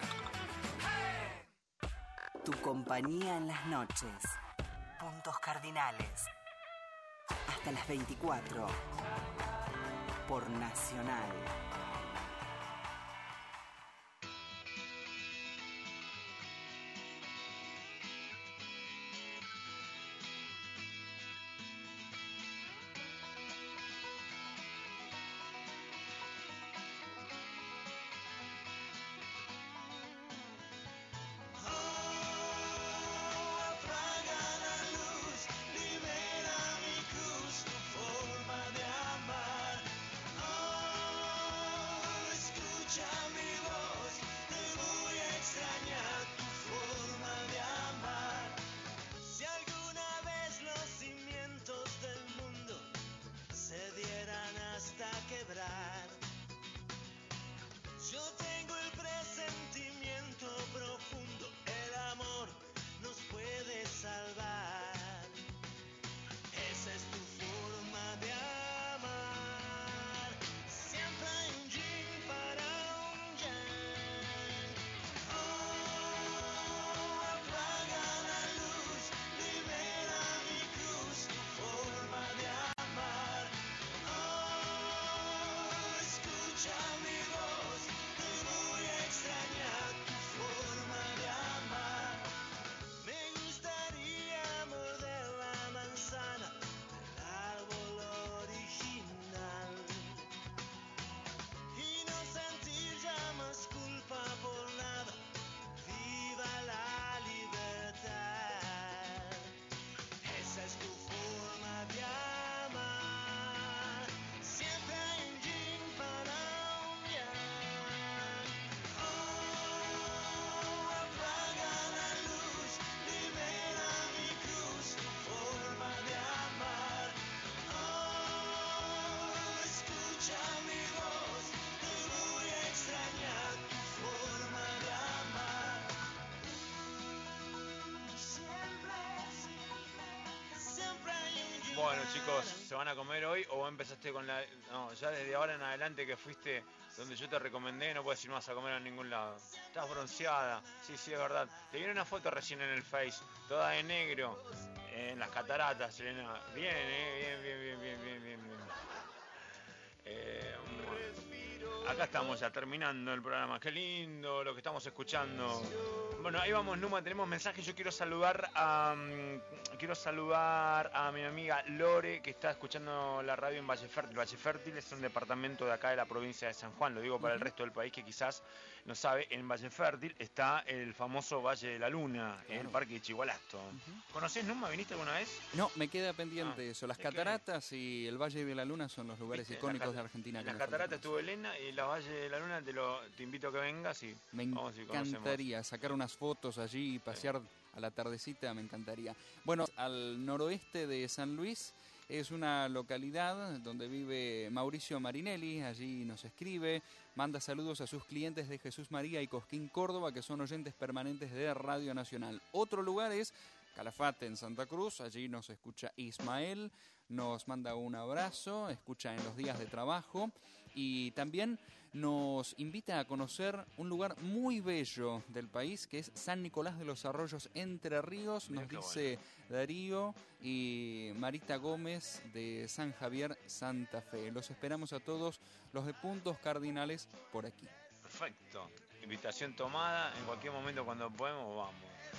Tu compañía en las noches. Puntos cardinales. Hasta las veinticuatro. Por Nacional. escucha mi voz, te voy a extrañar tu forma de amar. Me gustaría morder la manzana del árbol original y no sentir ya más culpa por nada. Viva la libertad. Esa es tu forma de amar. Siempre hay un yin para un yang. Oh, apaga la luz, libera mi cruz, tu forma de amar. Oh, escucha mi voz, te voy a extrañar, tu forma de amar. Siempre, siempre hay un yin. Bueno, chicos, ¿se van a comer hoy o empezaste con la...? No, ya desde ahora en adelante que fuiste donde yo te recomendé, no puedes ir más a comer a ningún lado. Estás bronceada, sí, sí, es verdad. Te viene una foto recién en el Face, toda de negro, en las cataratas, Selena. Bien, eh, bien, bien, bien, bien, bien, bien, bien. Eh, bueno, acá estamos ya terminando el programa. Qué lindo lo que estamos escuchando. Bueno, ahí vamos, Numa, tenemos mensajes. Yo quiero saludar a um, quiero saludar a mi amiga Lore, que está escuchando la radio en Valle Fértil. Valle Fértil es un departamento de acá de la provincia de San Juan, lo digo para el resto del país que quizás no sabe. En Valle Fértil está el famoso Valle de la Luna, en el Parque de Chigualasto. ¿Conocés, Numa? ¿Viniste alguna vez? No, me queda pendiente Ah, eso. Las es que- cataratas y el Valle de la Luna son los lugares ¿Viste? icónicos Las de Argentina. En que las me cataratas faltan. estuvo Elena y la Valle de la Luna te, lo, te invito a que vengas y Me vamos y conocemos. encantaría sacar unas fotos allí y pasear a la tardecita, me encantaría. Bueno, al noroeste de San Luis es una localidad donde vive Mauricio Marinelli, allí nos escribe, manda saludos a sus clientes de Jesús María y Cosquín Córdoba, que son oyentes permanentes de Radio Nacional. Otro lugar es Calafate, en Santa Cruz, allí nos escucha Ismael, nos manda un abrazo, escucha en los días de trabajo y también nos invita a conocer un lugar muy bello del país, que es San Nicolás de los Arroyos, Entre Ríos, nos Mirá qué dice Darío y Marita Gómez de San Javier, Santa Fe. Los esperamos a todos los de Puntos Cardinales por aquí. Perfecto. Invitación tomada. En cualquier momento cuando podemos, vamos.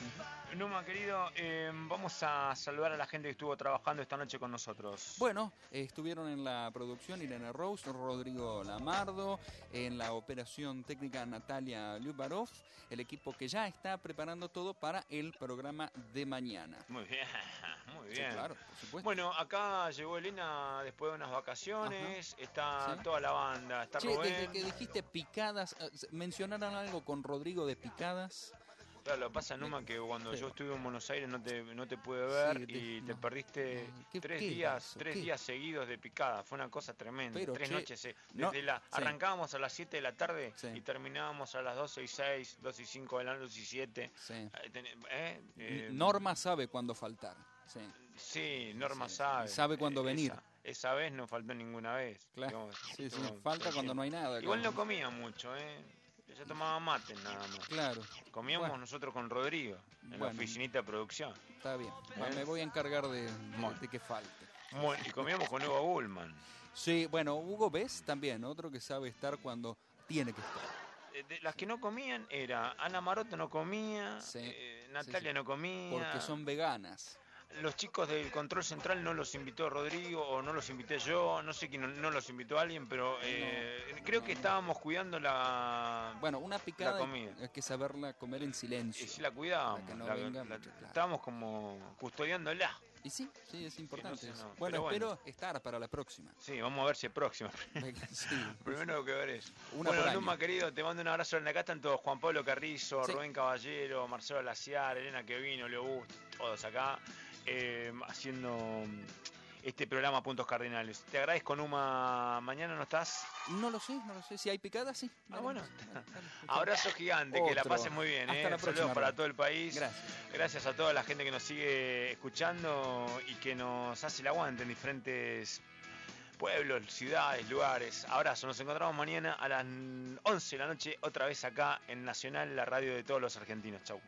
Numa, querido, eh, vamos a saludar a la gente que estuvo trabajando esta noche con nosotros. Bueno, eh, estuvieron en la producción Irene Rose, Rodrigo Lamardo, en la operación técnica Natalia Lyubarov, el equipo que ya está preparando todo para el programa de mañana. Muy bien, muy Sí, bien. claro, por supuesto. Bueno, acá llegó Elena después de unas vacaciones, está Sí. toda la banda, está Che, Rubén. desde que dijiste picadas, eh, ¿mencionaron algo con Rodrigo de picadas? Claro, lo que pasa, Numa, que cuando Sí. yo estuve en Buenos Aires no te, no te pude ver Sí, te- y te no. perdiste ¿Qué- tres qué días, es eso? tres ¿Qué? días seguidos de picada. Fue una cosa tremenda. Pero, tres che, noches. eh, no, Desde la, sí. arrancábamos a las siete de la tarde Sí. y terminábamos a las doce y seis, doce y cinco de la noche, doce y siete. Sí. Eh, ten- eh, eh, Norma sabe cuándo faltar. Sí. Sí, Norma Sí, sabe. y sabe cuándo Eh, venir. Esa, esa vez no faltó ninguna vez. Claro. Digamos, Sí, sí, estuvo- falta cuando no hay nada. Igual claro. no comía mucho, ¿eh? Yo tomaba mate nada más. Claro. Comíamos Bueno. nosotros con Rodrigo, en la Bueno. oficinita de producción. Está bien. ¿Eh? Me voy a encargar de, de- Bueno. de que falte. Bueno, y comíamos con Hugo Bullman. Sí, bueno, Hugo Bess también, otro que sabe estar cuando tiene que estar. Eh, de- las que no comían era Ana Maroto no comía, Sí, eh, sí, Natalia sí. no comía. Porque son veganas. Los chicos del control central no los invitó Rodrigo o no los invité yo, no sé quién no, no los invitó alguien, pero eh, creo que estábamos cuidando la, Bueno, una picada la comida. hay que saberla comer en silencio. Y si la cuidábamos, Para que no la- venga la- mucho, claro. estábamos como custodiándola. Y sí, sí, es importante. no sé, eso. no, Bueno, pero bueno. espero estar para la próxima. Sí, vamos a ver si es próxima. Sí. Primero que ver eso. Una Bueno, por año. Numa, querido, te mando un abrazo. Acá están todos: Juan Pablo Carrizo, Sí. Rubén Caballero, Marcelo Laciar, Elena Quevino, Leo Busto, todos acá eh, haciendo este programa Puntos Cardinales. Te agradezco, Numa. ¿Mañana no estás? No lo sé, no lo sé. Si hay picada, sí. Ah, bueno. Dale, dale. Abrazo gigante, que la Otro. pasen muy bien. Hasta eh. la próxima, Saludos para Raúl. todo el país. Gracias. Gracias a toda la gente que nos sigue escuchando y que nos hace el aguante en diferentes pueblos, ciudades, lugares. Abrazo, nos encontramos mañana a las once de la noche, otra vez acá en Nacional, la radio de todos los argentinos. Chau.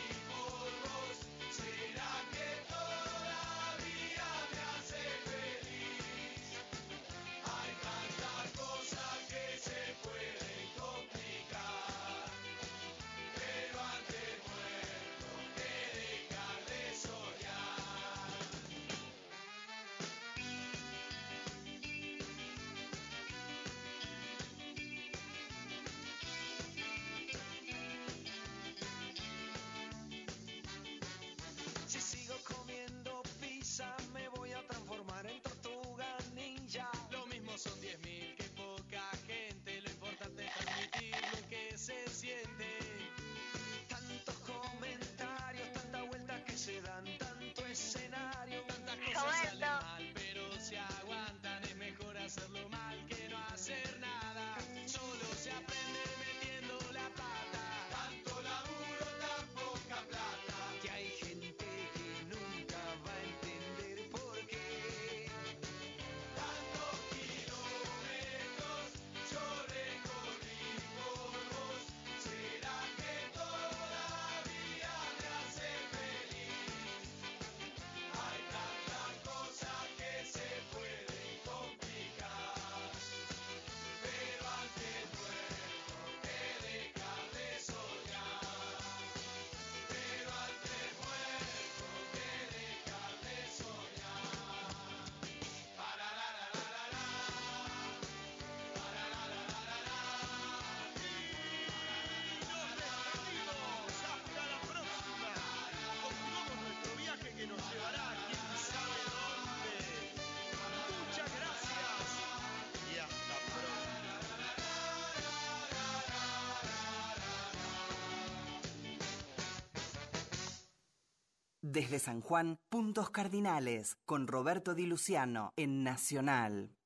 ¿Será que todavía me hace feliz? se dan tanto escenario, tantas cosas salen mal, pero se aguantan. Es mejor hacerlo mal que no hacer nada. Solo se aprende metiendo la pata. Tanto laburo, tan poca plata. Que hay gente que nunca va a entender por qué. Tantos kilómetros yo recorrí por vos. ¿Será que todavía me hace feliz? Hay tantas cosas que se pueden complicar, pero antes muerto que dejar de soñar. Pero antes muerto que dejar de soñar. Para la la la la la. Para la la la la la. Hasta la próxima. Continuamos nuestro viaje que nos llevará a quién sabe dónde. Muchas gracias y hasta pronto. Desde San Juan, Puntos Cardinales, con Roberto Di Luciano, en Nacional.